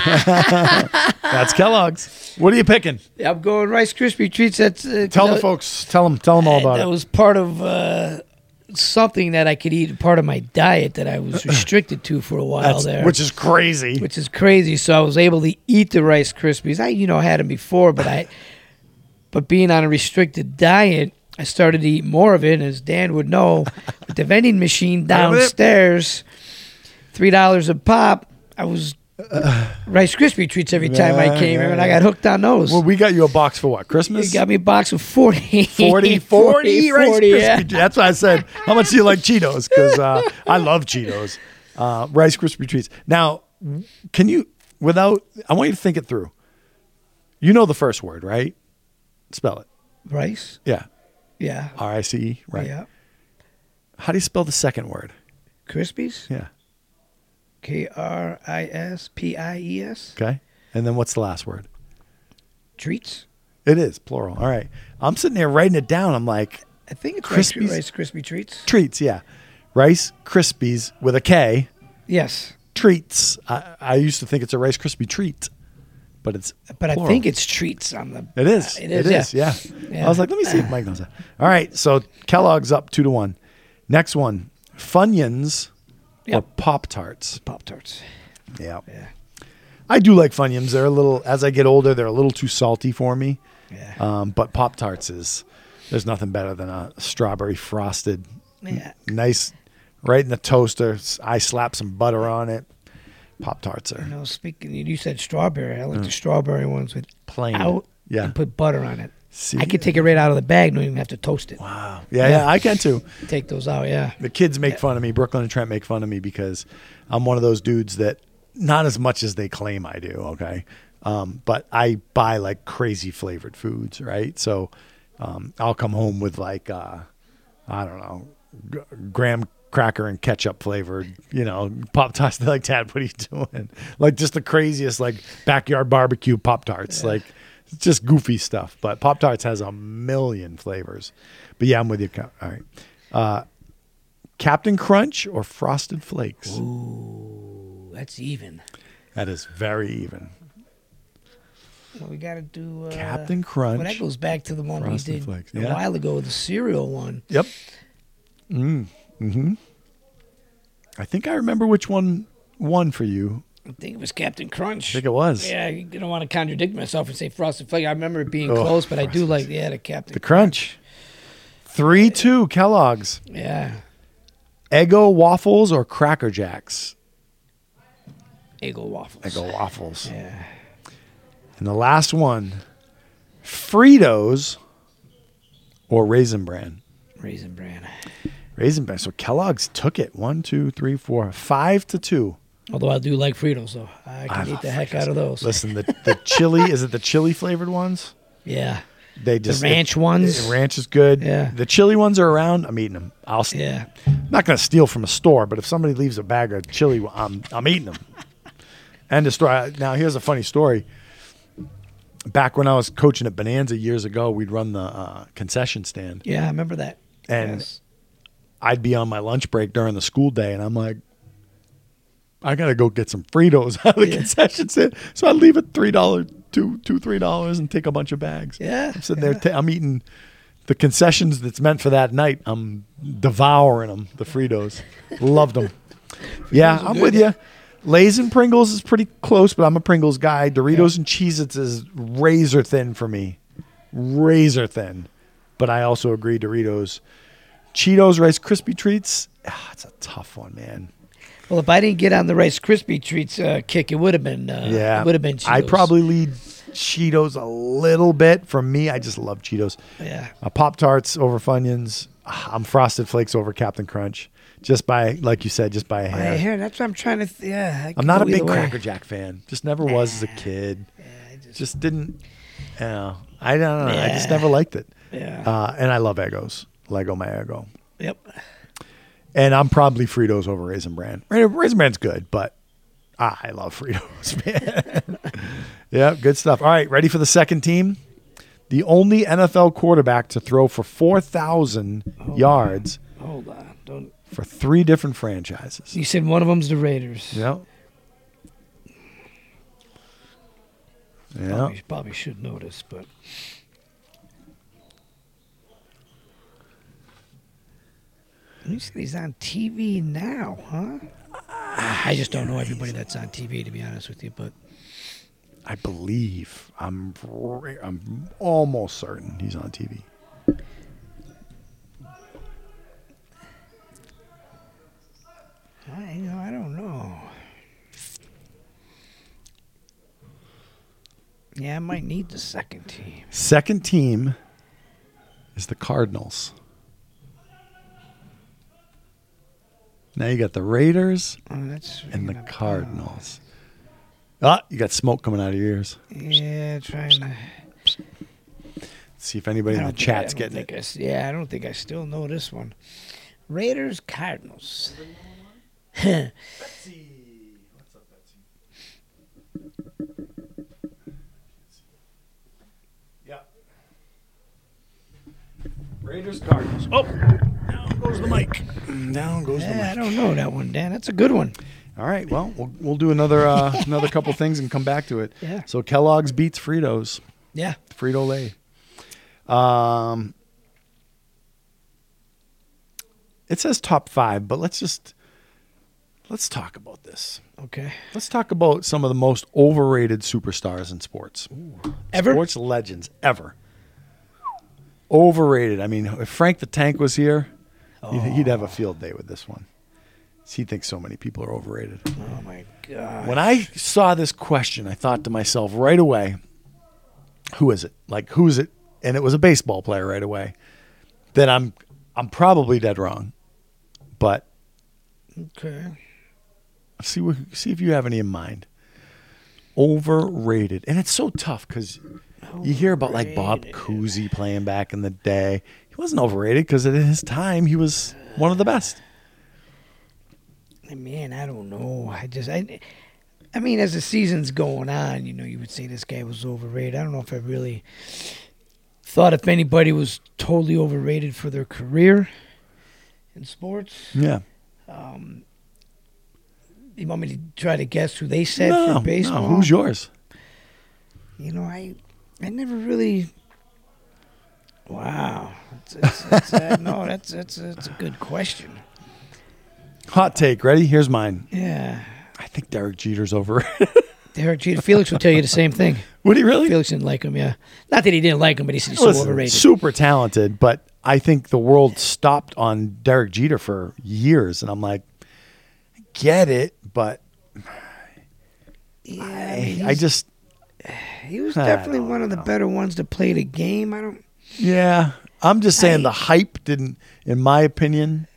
That's Kellogg's. What are you picking? Yeah, I'm going Rice Krispie Treats. That's uh, tell the that, folks. Tell them. Tell them all about that it. That was part of uh, something that I could eat, part of my diet that I was restricted to for a while That's, there, which is crazy. Which is crazy. So I was able to eat the Rice Krispies. I, you know, had them before, but I, but being on a restricted diet, I started to eat more of it. As Dan would know, with the vending machine downstairs, three dollars a pop. I was uh, Rice Krispie Treats every time yeah, I came yeah, here, and I got hooked on those. Well, we got you a box for what, Christmas? You got me a box of forty. forty, forty, forty Rice forty, Krispie yeah. Treats. That's why I said, how much do you like Cheetos? Because uh, I love Cheetos. Uh, Rice Krispie Treats. Now, can you, without, I want you to think it through. You know the first word, right? Spell it. Rice? Yeah. Yeah. R I C E, right? Yeah. How do you spell the second word? Krispies? Yeah. K R I S P I E S. Okay. And then what's the last word? Treats? It is, plural. All right. I'm sitting there writing it down. I'm like, I think it's Krispies? Rice Krispie Treats. Treats, yeah. Rice Krispies with a K. Yes. Treats. I, I used to think it's a Rice Krispie treat, but it's But plural. I think it's treats on the... It is. Uh, it is, it is yeah. yeah. yeah. I was like, let me see if Mike knows that. All right, so Kellogg's up two to one. Next one, Funyuns yep. or Pop-Tarts? Pop-Tarts. Yeah. Yeah. I do like Funyuns. They're a little, as I get older, they're a little too salty for me. Yeah. Um, but Pop-Tarts is, there's nothing better than a strawberry frosted, yeah. nice, right in the toaster. I slap some butter on it. Pop-Tarts are. You know, speaking, you said strawberry. I like mm. the strawberry ones with plain out yeah. and put butter on it. See? I could take it right out of the bag. Don't even have to toast it. Wow. Yeah, yeah, yeah I can too. Take those out, yeah. The kids make yeah. fun of me. Brooklyn and Trent make fun of me because I'm one of those dudes that not as much as they claim I do, okay? Um, but I buy like crazy flavored foods, right? So um, I'll come home with like, uh, I don't know, g- graham cracker and ketchup flavored, you know, Pop-Tarts. They're like, Dad, what are you doing? Like just the craziest, like backyard barbecue Pop-Tarts. Yeah. Like it's just goofy stuff. But Pop-Tarts has a million flavors. But yeah, I'm with you. All right. Uh, Captain Crunch or Frosted Flakes? Ooh, that's even. That is very even. Well, we got to do uh, Captain Crunch. Well, that goes back to the one Frosted we did Flakes. a Yeah. while ago, the cereal one. Yep. Mm. Mm-hmm. I think I remember which one won for you. I think it was Captain Crunch. I think it was. Yeah, I don't want to contradict myself and say Frosted Flake. I remember it being oh, close, but Frosted. I do like yeah the Captain. The Crunch. Three two Kellogg's. Yeah. Eggo waffles or Cracker Jacks? Eggo waffles. Eggo waffles. Yeah. And the last one, Fritos or Raisin Bran? Raisin Bran. Raisin Bran. So Kellogg's took it. One, two, three, four, five to two. Although I do like Fritos, though. I can I eat the heck Fritos. out of those. Listen, the, the chili, is it the chili flavored ones? Yeah. They just the ranch it, ones. The ranch is good. Yeah. The chili ones are around. I'm eating them. I'll. Yeah. I'm not going to steal from a store, but if somebody leaves a bag of chili, I'm I'm eating them. End of story. Now here's a funny story. Back when I was coaching at Bonanza years ago, we'd run the uh, concession stand. Yeah, I remember that. And yes. I'd be on my lunch break during the school day, and I'm like, I gotta go get some Fritos out of the yeah. concession stand. So I leave at three dollars, two, two, three dollars, and take a bunch of bags. Yeah, I'm sitting yeah. there. Ta- I'm eating the concessions that's meant for that night. I'm devouring them. The Fritos, loved them. Yeah, I'm good. with you. Lay's and Pringles is pretty close, but I'm a Pringles guy. Doritos yeah. and Cheez-Its is razor thin for me, razor thin. But I also agree Doritos. Cheetos, Rice Krispie Treats. Ah, it's a tough one, man. Well, if I didn't get on the Rice Krispie treats uh, kick, it would have been. Uh, Yeah, it would have been Cheetos. I probably lead Cheetos a little bit. For me, I just love Cheetos. Yeah. Uh, Pop Tarts over Funyuns. I'm Frosted Flakes over Captain Crunch. Just by, like you said, just by a I hair. hear that's what I'm trying to. Th- yeah. I I'm can not a go either big way. Cracker Jack fan. Just never was as a kid. Yeah, I just, Just didn't. You know, I don't know. I just Yeah. never liked it. yeah. Uh, and I love Eggos. Lego my Eggo. Yep. And I'm probably Fritos over Raisin Bran. Ra- Raisin Bran's good, but ah, I love Fritos, man. Yeah, good stuff. All right, ready for the second team? The only N F L quarterback to throw for four thousand yards Hold on. Don't. for three different franchises. You said one of them's the Raiders. Yep. Yeah. Probably, probably should know this, but you said he's on T V now, huh? I just don't know everybody that's on T V, to be honest with you. But I believe I'm re- I'm almost certain he's on T V. I, you know, I don't know. Yeah, I might need the second team. Second team is the Cardinals. Now you got the Raiders Oh, that's and the ringing a bell. Cardinals. Ah, you got smoke coming out of your ears. Yeah, trying to. See if anybody I in the don't think- chat's I don't getting think it. I s- yeah, I don't think I still know this one. Raiders, Cardinals. Yeah. Raiders, Cardinals. Oh, down goes the mic. Down goes the Yeah, I mic. don't know that one, Dan. That's a good one. All right. Well, we'll we'll do another uh, another couple things and come back to it. Yeah. So Kellogg's beats Fritos. Yeah. Frito Lay. Um, it says top five, but let's just let's talk about this. Okay. Let's talk about some of the most overrated superstars in sports. Ever? Sports legends ever. Overrated. I mean, if Frank the Tank was here, he'd, he'd have a field day with this one. He thinks so many people are overrated. Oh my God. When I saw this question, I thought to myself right away, who is it? Like, who is it? And it was a baseball player right away. Then I'm I'm probably dead wrong. But Okay. see what, see if you have any in mind. Overrated. And it's so tough because you hear about like Bob Cousy playing back in the day. He wasn't overrated because at his time he was one of the best. Man, I don't know. I just I. I mean, as the season's going on, you know, you would say this guy was overrated. I don't know if I really thought if anybody was totally overrated for their career in sports. Yeah. Um, you want me to try to guess who they said No, for baseball? no. Who's yours? You know, I I never really. Wow, it's, it's, it's, uh, no, that's that's that's a good question. Hot take. Ready? Here's mine. Yeah, I think Derek Jeter's overrated. Derek Jeter. Felix will tell you the same thing. Would he really? Felix didn't like him. Yeah, not that he didn't like him, but he said he's so Listen, overrated. super talented, but I think the world stopped on Derek Jeter for years, and I'm like, I get it, but yeah, I, I, mean, I he's- just, he was I definitely don't one of the know. better ones to play the game. I don't. yeah, I'm just saying I- the hype didn't, in my opinion.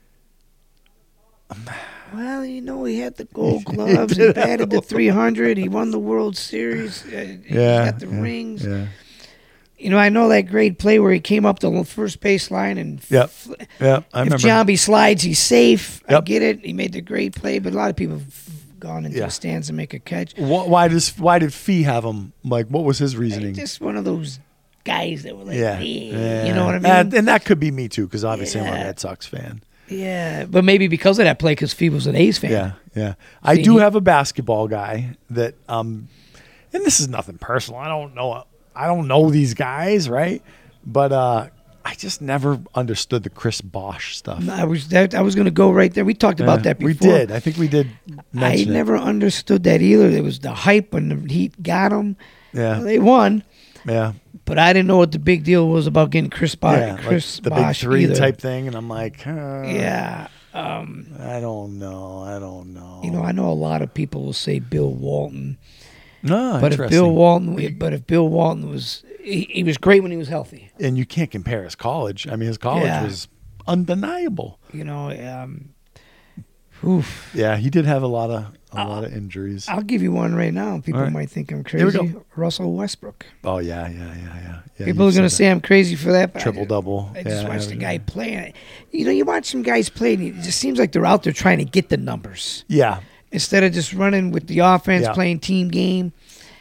Well, you know, he had the Gold Gloves. He batted the three hundred. He won the World Series. Uh, he Yeah, got the yeah, rings. Yeah, You know, I know that great play where he came up the first base line and Yep. fl- yeah. I if remember. Jambi slides, he's safe. I Yep. get it. He made the great play, but a lot of people have gone into Yeah. the stands and make a catch. Wh- Why does why did Fee have him? Like, what was his reasoning? Just one of those guys that were like, yeah, yeah. You know what I mean? And, and that could be me too, because obviously I'm a Yeah. Red Sox fan. yeah, but maybe because of that play, because Fee was an A's fan. Yeah, yeah. I See, do he- have a basketball guy that, um, and this is nothing personal. I don't know. I don't know these guys, right? But uh, I just never understood the Chris Bosh stuff. I was that I was going to go right there. We talked about Yeah, that before. we did. I think we did. I mention it. never understood that either. It was the hype when the Heat got him. Yeah, They won, yeah, but I didn't know what the big deal was about getting Chris Bosh. yeah. Like Chris the big Bosh three either. type thing, and I'm like, uh, Yeah. Um, I don't know. I don't know. you know, I know a lot of people will say Bill Walton. No, but if interesting. Bill Walton, but if Bill Walton was, he, he was great when he was healthy. And you can't compare his college. I mean, his college Yeah. was undeniable. You know, um, oof. Yeah, he did have a lot of a uh, lot of injuries. I'll give you one right now. People right. might think I'm Here we crazy. go. Russell Westbrook. Oh yeah, yeah, yeah, yeah. yeah People are going to say I'm crazy for that. Triple double. I just yeah, watched the guy yeah. play. You know, you watch some guys play, and it just seems like they're out there trying to get the numbers. Yeah. Instead of just running with the offense, yeah. playing team game.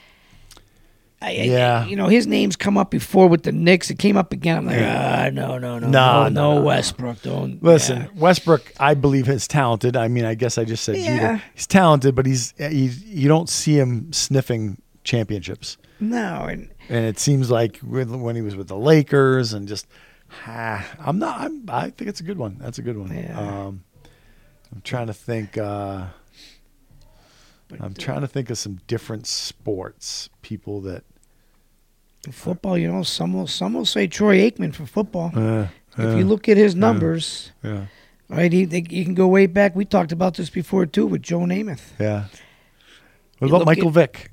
I, yeah. I, you know, his name's come up before with the Knicks. It came up again. I'm like, ah, no, no, no, no, no, no, no Westbrook. Don't listen. Yeah. Westbrook, I believe, is talented. I mean, I guess I just said Yeah. Jeter. He's talented, but he's he's you don't see him sniffing championships. No, and and it seems like with, when he was with the Lakers and just, ah, I'm not. I'm, I think it's a good one. That's a good one. Yeah. Um, I'm trying to think. Uh, I'm trying to think of some different sports people that. Football, you know, some will some will say Troy Aikman for football. Uh, if uh, you look at his numbers, yeah, right, he they, you can go way back. We talked about this before too with Joe Namath. yeah. What You about look Michael at- Vick?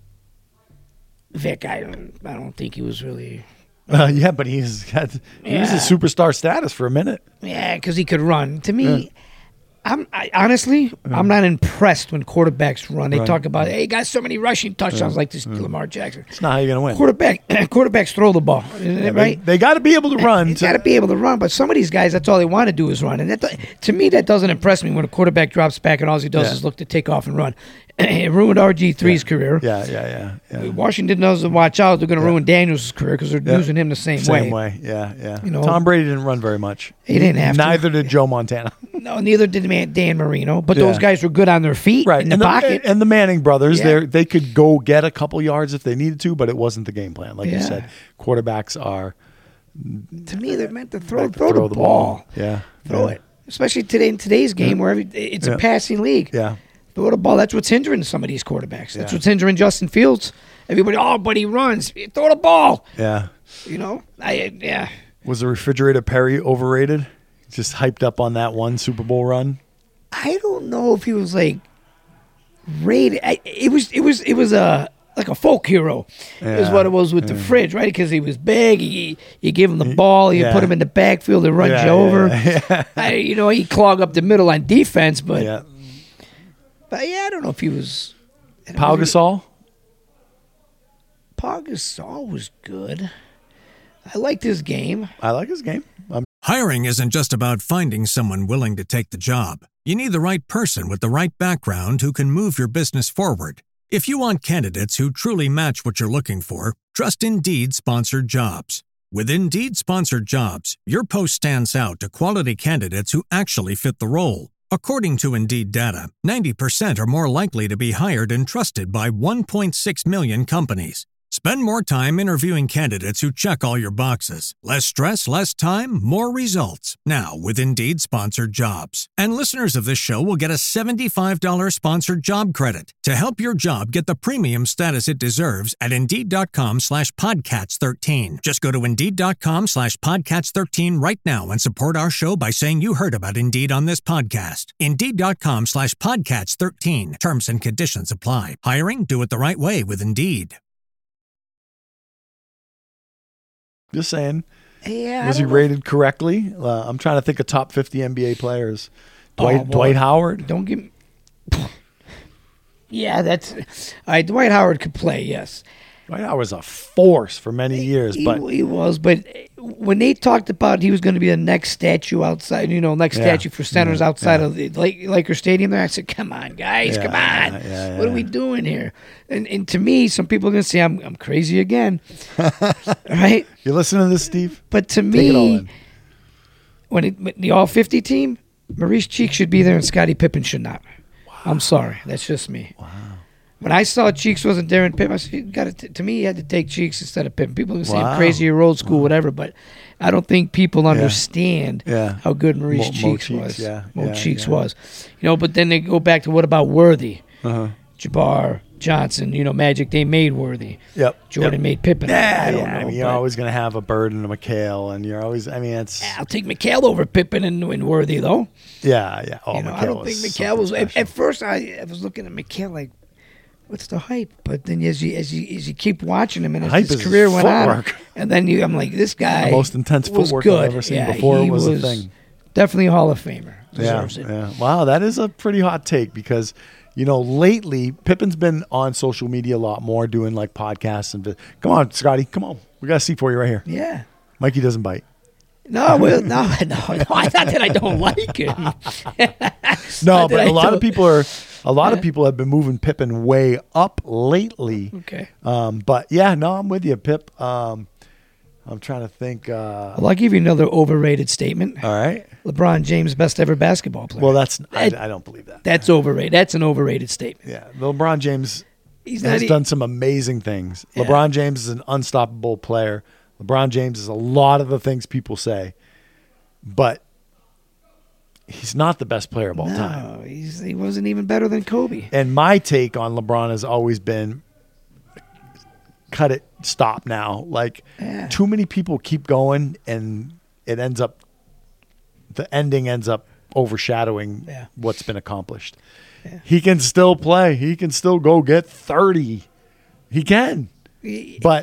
Vic, I don't, I don't think he was really. Uh, yeah, but he's got he was Yeah. a superstar status for a minute. Yeah, because he could run. To me, Yeah. I'm I, honestly, I'm not impressed when quarterbacks run. They Right. talk about, hey, he got so many rushing touchdowns like this Lamar Jackson. It's not how you're gonna win. Quarterback, quarterbacks throw the ball, isn't it, They, right? they got to be able to run. You to- got to be able to run, but some of these guys, that's all they want to do is run, and that to me that doesn't impress me when a quarterback drops back and all he does Yeah. is look to take off and run. It ruined R G three's career. yeah, yeah, yeah, yeah. Washington knows to watch out. They're going to Yeah. ruin Daniels' career because they're Yeah. using him the same, Same way. way. Yeah, yeah. You know- Tom Brady didn't run very much. He didn't have to. Neither did Joe Montana. No, neither did Man- Dan Marino, but Yeah. those guys were good on their feet Right. in the and pocket. and the Manning brothers, Yeah. they they could go get a couple yards if they needed to, but it wasn't the game plan. Like you Yeah. said, quarterbacks are To me, they're meant to throw, meant to throw, the, ball. Yeah. Throw yeah. it. Especially today in today's game where every, it's Yeah. a passing league. Yeah. Throw the ball. That's what's hindering some of these quarterbacks. That's Yeah. what's hindering Justin Fields. Everybody, oh, but he runs. Throw the ball. Yeah. You know? I Yeah. Was the refrigerator Perry overrated? Just hyped up on that one Super Bowl run? I don't know if he was like rated. I, it was it was it was a like a folk hero is Yeah, what it was with the fridge, right? Because he was big. He, you give him the ball. You yeah. put him in the backfield. He runs Yeah, you yeah, over. yeah. I, you know, he clog up the middle on defense, but Yeah. but yeah, I don't know if he was. I don't Pau know if he- Gasol? Pau Gasol was good. I liked his game. I like his game. I'm Hiring isn't just about finding someone willing to take the job. You need the right person with the right background who can move your business forward. If you want candidates who truly match what you're looking for, trust Indeed Sponsored Jobs. With Indeed Sponsored Jobs, your post stands out to quality candidates who actually fit the role. According to Indeed data, ninety percent are more likely to be hired and trusted by one point six million companies. Spend more time interviewing candidates who check all your boxes. Less stress, less time, more results. Now with Indeed Sponsored Jobs. And listeners of this show will get a seventy-five dollars sponsored job credit to help your job get the premium status it deserves at Indeed.com slash Podcats 13. Just go to Indeed.com slash Podcats 13 right now and support our show by saying you heard about Indeed on this podcast. Indeed.com slash Podcats 13. Terms and conditions apply. Hiring? Do it the right way with Indeed. just saying. Yeah, I Was he don't know. rated correctly? Uh, I'm trying to think of top fifty N B A players. Dwight, Oh, boy. Dwight Howard? Don't give me. Yeah, that's. All right, Dwight Howard could play, yes. Dwight Howard was a force for many years, He, but he was, but when they talked about he was going to be the next statue outside, you know, next Yeah. statue for centers Yeah. outside Yeah. of the Lake, Laker Stadium there, I said, come on, guys, Yeah, come on. yeah, yeah, What are yeah. we doing here? And and to me, some people are going to say I'm I'm crazy again. Right? you listen to this, Steve? But to Take it all me, in. when it, when the all fifty team, Maurice Cheeks should be there and Scottie Pippen should not. I'm sorry. That's just me. Wow. When I saw Cheeks wasn't there and Pippen, I said, you got to, to me, you had to take Cheeks instead of Pippen. People are going to say I'm Wow. crazy or old school, whatever, but I don't think people understand Yeah. how good Maurice Mo- Mo Cheeks, Cheeks, was. yeah, Mo yeah, Cheeks yeah. was. You know, but then they go back to what about Worthy? Uh-huh. Jabbar, Johnson, you know, Magic, they made Worthy. Yep. Jordan yep. made Pippen. Yeah, I don't yeah. know. I mean, you're but always going to have a Bird and a McHale, and you're always, I mean, it's. I'll take McHale over Pippen and, and Worthy, though. Yeah, yeah. Oh, you know, McHale I don't think was McHale was. At, special. at first, I, I was looking at McHale like, what's the hype? But then as you as you as you keep watching him and as Hype his is career his went on, footwork. and then you, I'm like, this guy, The most intense was footwork good. I've ever seen Yeah, before he it was a was thing. Definitely a Hall of Famer. Yeah, Deserves it. yeah. Wow, that is a pretty hot take because, you know, lately Pippen's been on social media a lot more, doing like podcasts and. Come on, Scotty, come on, we got a seat for you right here. Yeah. Mikey doesn't bite. No, well, no, no, no. I thought that I don't like him. No, Not that but I a lot don't- of people are. A lot of Yeah. people have been moving Pippen way up lately. Okay. Um, but yeah, no, I'm with you, Pip. Um, I'm trying to think. Uh, Well, I'll give you another overrated statement. all right. LeBron James, best ever basketball player. Well, that's I, That- I don't believe that. That's overrated. That's an overrated statement. Yeah, LeBron James He's not has e- done some amazing things. Yeah. LeBron James is an unstoppable player. LeBron James is a lot of the things people say, but he's not the best player of all time. No, he's, he wasn't even better than Kobe. And my take on LeBron has always been cut it, stop now. Like, Yeah. too many people keep going, and it ends up, the ending ends up overshadowing Yeah. what's been accomplished. Yeah. He can still play. He can still go get thirty. He can. But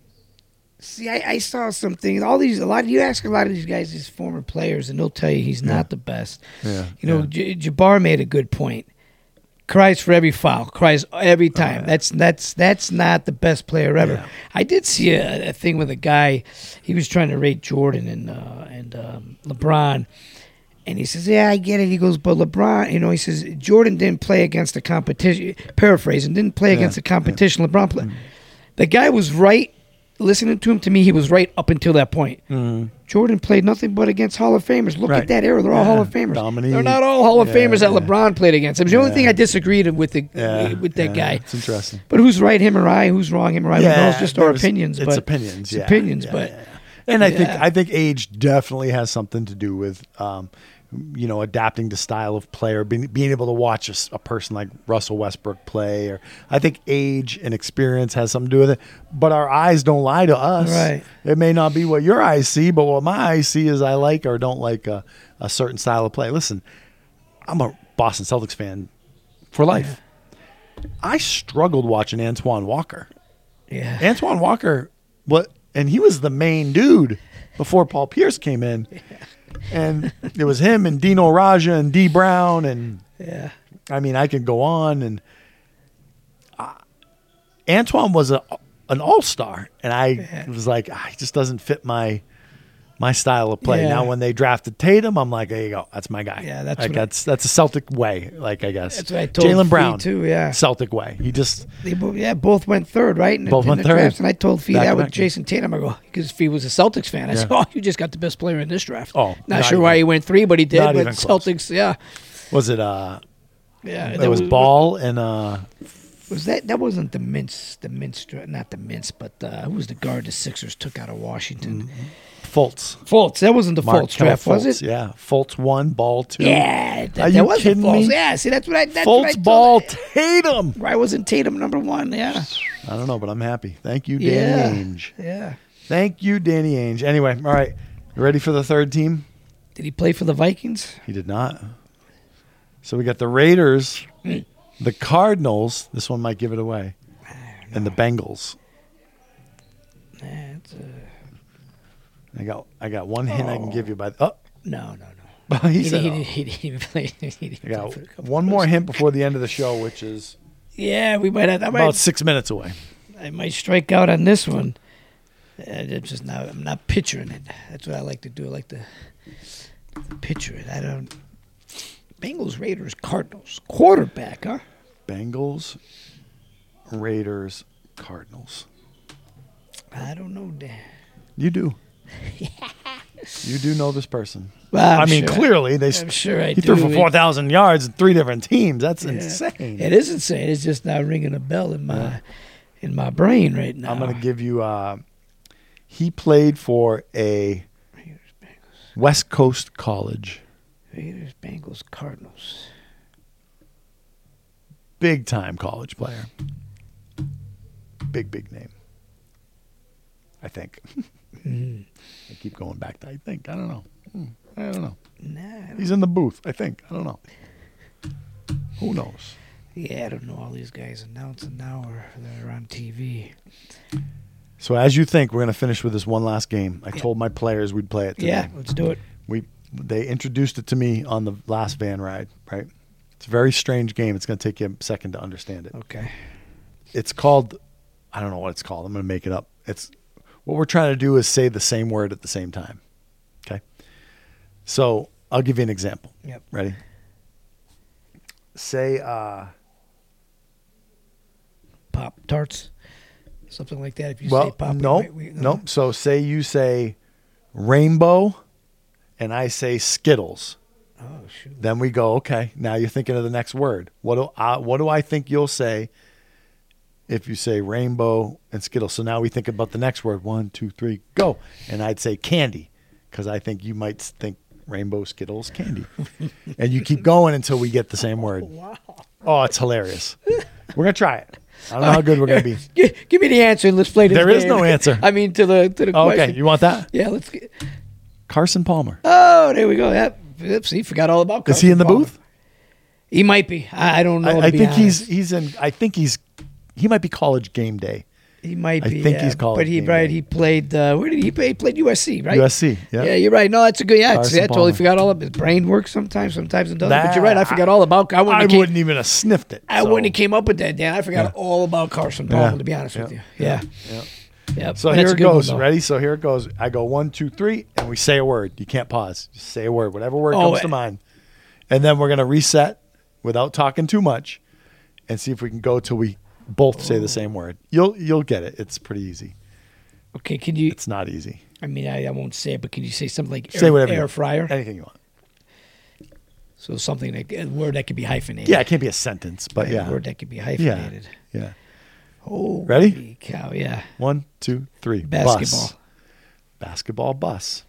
See, I, I saw something. All these, a lot. You ask a lot of these guys, these former players, and they'll tell you he's not the best. Yeah, You know, yeah. J- Jabbar made a good point. Cries for every foul. Cries every time. That's that's that's not the best player ever. Yeah. I did see a, a thing with a guy. He was trying to rate Jordan and uh, and um, LeBron. And he says, yeah, I get it. He goes, but LeBron, you know, he says, Jordan didn't play against the competition, paraphrasing, didn't play against the competition. LeBron played. The guy was right. Listening to him, to me, he was right up until that point. Mm-hmm. Jordan played nothing but against Hall of Famers. Look Right. at that era. They're all Yeah. Hall of Famers. Dominique. They're not all Hall of Yeah, Famers that yeah. LeBron played against. It was the only Yeah. thing I disagreed with the yeah, with that yeah, guy. It's interesting. But who's right, him or I? Who's wrong, him or I? We know it's just our there's- opinions. It's but opinions. It's yeah, opinions, yeah, but yeah, yeah. And I think Yeah. I think age definitely has something to do with, um, you know, adapting to style of player, being, being able to watch a, s- a person like Russell Westbrook play. Or I think age and experience has something to do with it. But our eyes don't lie to us. Right. It may not be what your eyes see, but what my eyes see is I like or don't like a, a certain style of play. Listen, I'm a Boston Celtics fan for life. I struggled watching Antoine Walker. yeah, Antoine Walker, what? And he was the main dude before Paul Pierce came in, and it was him and Dino Raja and D Brown, and yeah, I mean I could go on. And uh, Antoine was a an all star, and I Yeah. was like, ah, he just doesn't fit my my style of play. Yeah. Now when they drafted Tatum, I'm like, there you go, that's my guy. Yeah, that's like what I- that's that's a Celtic way. Like I guess That's what I told Jalen Fee Brown too, yeah. Celtic way. He just they both, yeah, both went third, right? In, the- Both in went the third. drafts. And I told Fee Back that to with back. Jason Tatum. I go because Fee was a Celtics fan. I said, Yeah. oh, you just got the best player in this draft. Oh, not, not sure even- why he went three, but he did. not But even close. Celtics, yeah, was it uh yeah. it that was Ball and uh Was that that wasn't the Mints? The Mints, dra- not the Mints, but uh, who was the guard the Sixers took out of Washington? Fultz. Fultz. That wasn't the Mark Fultz draft, was Fultz, it? Yeah, Fultz one, Ball two. Yeah, that, Are that you was the kidding Fultz. me? Yeah, see, that's what I. That's what I Fultz, told- Ball, Tatum. Why wasn't Tatum number one? Yeah, I don't know, but I'm happy. Thank you, Danny yeah, Ainge. yeah. Thank you, Danny Ainge. Anyway, all right, you ready for the third team? Did he play for the Vikings? He did not. So we got the Raiders, Mm. the Cardinals. This one might give it away, and the Bengals. That's, uh, I got I got one hint I can give you. By oh, no, no, no. he He, said, he, oh. didn't- he didn't even play. He didn't I play got for a couple one of more those. hint before the end of the show, which is Yeah, we might have. I about might, six minutes away. I might strike out on this one. Uh, I'm just not. I'm not picturing it. That's what I like to do. I like to picture it. I don't. Bengals, Raiders, Cardinals. Quarterback, huh? Bengals, Raiders, Cardinals. I don't know. Dan. You do. You do know this person. Well, I I'm mean, sure- clearly they. I'm sure I he do. threw for four thousand yards in three different teams. That's Yeah. insane. It is insane. It's just not ringing a bell in my in my brain right now. I'm going to give you. Uh, he played for a Raiders, Bengals, West Coast college, Raiders, Bengals, Cardinals. big time college player. big, big name. I think. Mm. I keep going back to I think. I don't know. Hmm. I don't know. Nah. He's in the booth, I think. I don't know. Who knows? Yeah, I don't know all these guys announcing now or they're on T V. So as you think, we're going to finish with this one last game. I Yeah. told my players we'd play it today. Yeah, let's do it. We They introduced it to me on the last van ride, right? It's a very strange game. It's going to take you a second to understand it. Okay. It's called, I don't know what it's called. I'm going to make it up. It's what we're trying to do is say the same word at the same time. Okay? So I'll give you an example. Yep. Ready? Say, uh, Pop tarts, something like that. If you well, say pop, no, we, we, no. So say you say rainbow and I say Skittles. Oh shoot. Then we go, okay, now you're thinking of the next word. What do I, what do I think you'll say if you say rainbow and Skittles? So now we think about the next word. One, two, three, go. And I'd say candy because I think you might think rainbow, Skittles, candy. And you keep going until we get the same word. Wow. Oh, it's hilarious. We're going to try it. I don't know how good we're going to be. Give, give me the answer and let's play this There game. is no answer. I mean, to the to the Oh, question. okay, you want that? Yeah, let's get. Carson Palmer. Oh, there we go. Yep. Yep. See, forgot all about. Is he in the Carson Palmer. booth? He might be. I, I don't know. I, to I be think he's honest. he's in. I think he's he might be College Game Day. He might I be. think yeah. he's college But he game right. day. He played. Uh, where did he play? He played U S C, right? U S C. Yeah. Yeah, you're right. No, that's a good. Yeah, it's, Carson I totally Palmer. forgot all of his brain works sometimes. Sometimes it doesn't. But That- you're right. I forgot all about. I wouldn't. I have came, wouldn't even have sniffed it. I so. wouldn't have came up with that, Dan. I forgot Yeah. all about Carson Palmer. Yeah. To be honest with Yeah. you. Yeah. Yeah. Yep. So That's here a it good one, goes. though. Ready? So here it goes. I go one, two, three, and we say a word. You can't pause. Just say a word. Whatever word Oh, comes to eh. mind. And then we're going to reset without talking too much and see if we can go till we both say the same word. You'll you'll get it. It's pretty easy. Okay. Can you? It's not easy. I mean, I, I won't say it, but can you say something like Say air, whatever you air want. fryer? Anything you want. So something like a word that could be hyphenated. Yeah, it can't be a sentence, but A yeah. word that could be Yeah. hyphenated. Yeah. Oh, Ready? cow! Yeah. One, two, three. Basketball. Bus. Basketball bus.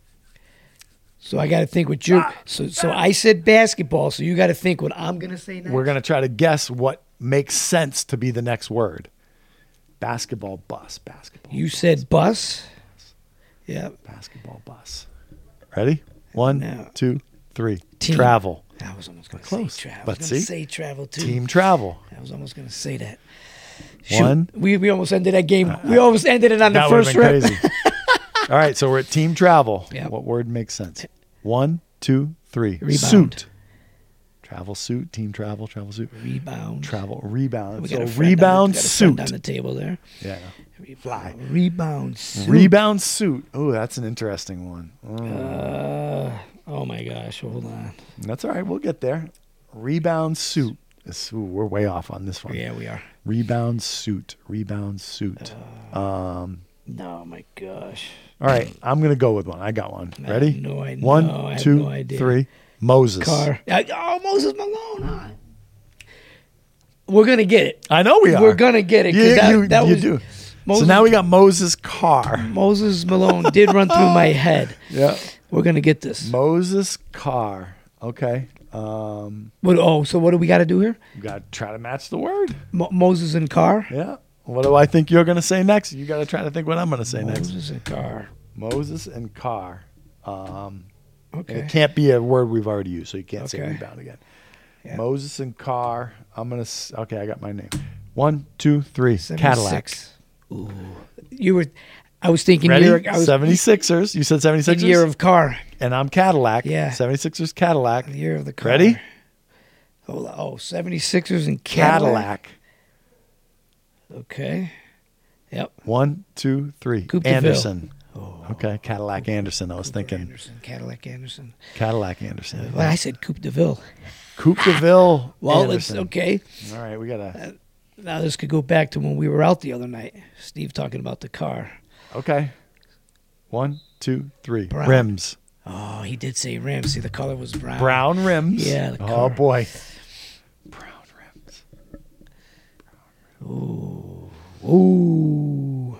So I got to think what you're. So so I said basketball. So you got to think what I'm gonna say next. We're going to try to guess what makes sense to be the next word. Basketball bus. Basketball. You said bus. Yeah. Basketball bus. Ready? One, Now- two, three. Team. Travel. I was almost gonna Close. say travel. But I was gonna see? say travel too. Team travel. I was almost gonna say that. One. Shoot, we we almost ended that game. We almost ended it on the That would first have been rep. crazy. All right, so we're at team travel. Yep. What word makes sense? One, two, three. Rebound. Suit. Travel suit. Team travel. Travel suit. Rebound. Travel. Rebound. We So got a friend rebound on the, got a friend suit. on the table there. Yeah. Fly. Rebound suit. Rebound suit. Oh, that's an interesting one. Oh, Uh, oh my gosh! Hold on. that's all right. We'll get there. Rebound suit. This, ooh, we're way off on this one. Yeah, we are. Rebound suit. Rebound suit. Um, No, my gosh. all right, I'm gonna go with one. I got one. I Ready? have no idea. One, No, I have two, no idea. three. Moses. Car. Uh, Oh, Moses Malone. huh? We're gonna get it. I know we are. We're gonna get it. 'cause Yeah, that, you, that you was, do. Moses, So now we got Moses' car. Moses Malone did run through my head. Yeah. We're gonna get this. Moses' car. Okay. Um, What, oh, so what do we got to do here? you got to try to match the word. Mo- Moses and car. Yeah. What do I think you're gonna say next? You got to try to think what I'm gonna say next. Moses and car. Moses and car. Um, and Okay. it can't be a word we've already used, so you can't say Okay. rebound again. Yeah. Moses and car. I'm gonna. s- Okay, I got my name. One, two, three. Cadillac. seventy-six. Ooh. You were. I was thinking Ready? year. I was seventy-sixers. You said in seventy-sixers? year of car. And I'm Cadillac. Yeah. seventy-sixers Cadillac. The year of the car. Ready? Hold on. Oh, seventy-sixers and Cadillac. Cadillac. Okay. Yep. One, two, three. Coupe de Ville. Anderson. Oh, Okay, Cadillac Anderson. I was Cooper thinking Anderson, Cadillac Anderson. Cadillac Anderson. Well, I said Coupe de Ville. Coupe de Ville. Well, Anderson. it's okay. All right, we gotta. Now this could go back to when we were out the other night. Steve talking about the car. Okay. One, two, three. Brown. Rims. Oh, he did say rims. See, the color was brown. Brown rims. Yeah, the Oh car. boy. Brown rims. Ooh. Ooh.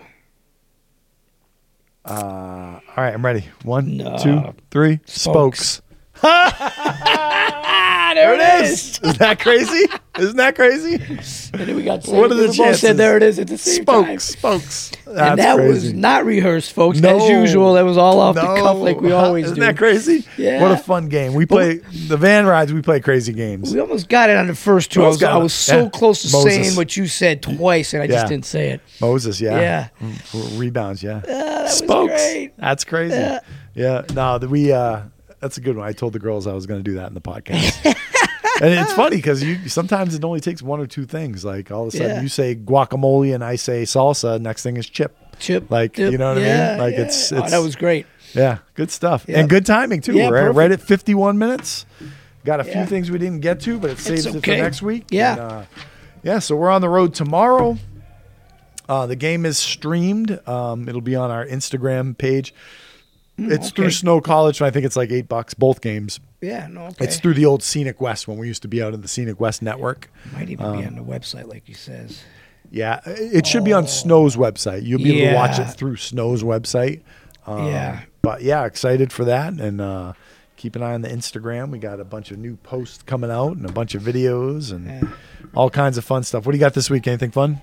Uh, all right, I'm ready. One, No. two, three. Spokes. Spokes. Ah, there, there it is. Isn't that crazy? Isn't that crazy? And then we got what are the we chances? both said there it is at the same spokes, time. Spokes. That's and that crazy. was not rehearsed, folks. No. As usual, that was all off no. the cuff like we always Isn't do. Isn't that crazy? Yeah. What a fun game. We play the van rides. We play crazy games. We almost got it on the first two. I was, I was so yeah. close to Moses. saying what you said twice, and I just Yeah. didn't say it. Moses, yeah. Yeah. Mm, Rebounds, yeah. Ah, that Spokes. was great. That's crazy. Yeah. Yeah. No, the, we. Uh, that's a good one. I told the girls I was going to do that in the podcast. And it's funny because you sometimes it only takes one or two things. Like all of a sudden Yeah. you say guacamole and I say salsa. Next thing is chip. Chip. Like dip. you know what yeah, I mean? Like yeah. it's Oh, it's that was great. yeah, good stuff Yeah. and good timing too. Yeah, We're perfect. right at fifty-one minutes. Got a few Yeah. things we didn't get to, but it saves okay. it for next week. Yeah. And, uh, yeah. So we're on the road tomorrow. Uh, the game is streamed. Um, it'll be on our Instagram page. It's okay. through Snow College, and I think it's like eight bucks both games. Yeah, no, okay. It's through the old Scenic West when we used to be out in the Scenic West network. Might even Um, be on the website, like he says. Yeah, it should be on Snow's website. You'll be able to watch it Yeah. through Snow's website. Um, Yeah. But yeah, excited for that, and uh, keep an eye on the Instagram. We got a bunch of new posts coming out and a bunch of videos and Yeah. all kinds of fun stuff. What do you got this week? Anything fun?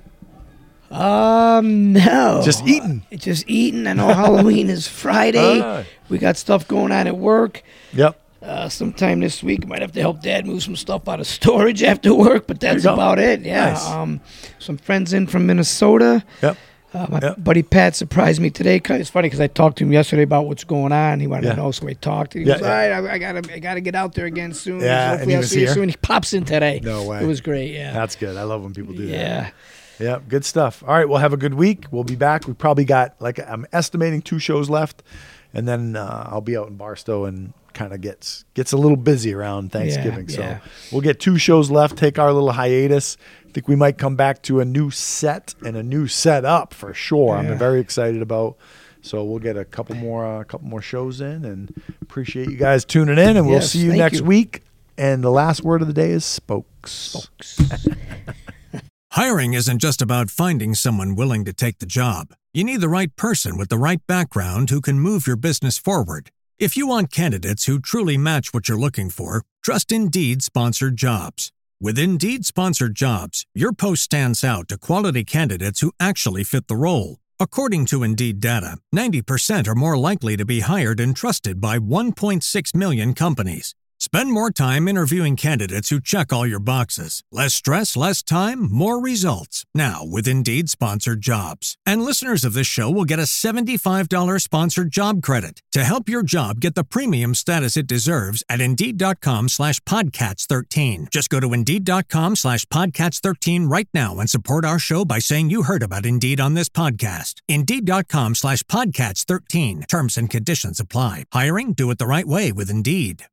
Um, no. Just eating. Uh, just eating. I know Halloween is Friday. Ah. We got stuff going on at work. Yep. Uh, sometime this week, might have to help Dad move some stuff out of storage after work, but that's There you go. about it. Yeah. Nice. Um, some friends in from Minnesota. Yep. Uh, my Yep. buddy Pat surprised me today. It's funny because I talked to him yesterday about what's going on. He wanted Yeah. to know, so we talked. And he Yeah, goes, yeah. "All right, I, I gotta, I gotta get out there again soon. Yeah, and Hopefully he I'll was see you here? soon." He pops in today. No way. It was great. Yeah. That's good. I love when people do that. yeah. Yeah, good stuff. All right, we'll have a good week. We'll be back. We probably got, like, I'm estimating two shows left, and then uh, I'll be out in Barstow and kind of gets gets a little busy around Thanksgiving. Yeah, so yeah. we'll get two shows left, take our little hiatus. I think we might come back to a new set and a new setup for sure. Yeah. I'm very excited about. So we'll get a couple more a uh, couple more shows in, and appreciate you guys tuning in, and we'll Yes, see you thank next you. week. And the last word of the day is spokes. Spokes. Hiring isn't just about finding someone willing to take the job. You need the right person with the right background who can move your business forward. If you want candidates who truly match what you're looking for, trust Indeed Sponsored Jobs. With Indeed Sponsored Jobs, your post stands out to quality candidates who actually fit the role. According to Indeed data, ninety percent are more likely to be hired and trusted by one point six million companies. Spend more time interviewing candidates who check all your boxes. Less stress, less time, more results. Now with Indeed Sponsored Jobs. And listeners of this show will get a seventy-five dollars sponsored job credit to help your job get the premium status it deserves at Indeed.com slash Podcats 13. Just go to Indeed.com slash Podcats 13 right now and support our show by saying you heard about Indeed on this podcast. Indeed.com slash Podcats 13. Terms and conditions apply. Hiring? Do it the right way with Indeed.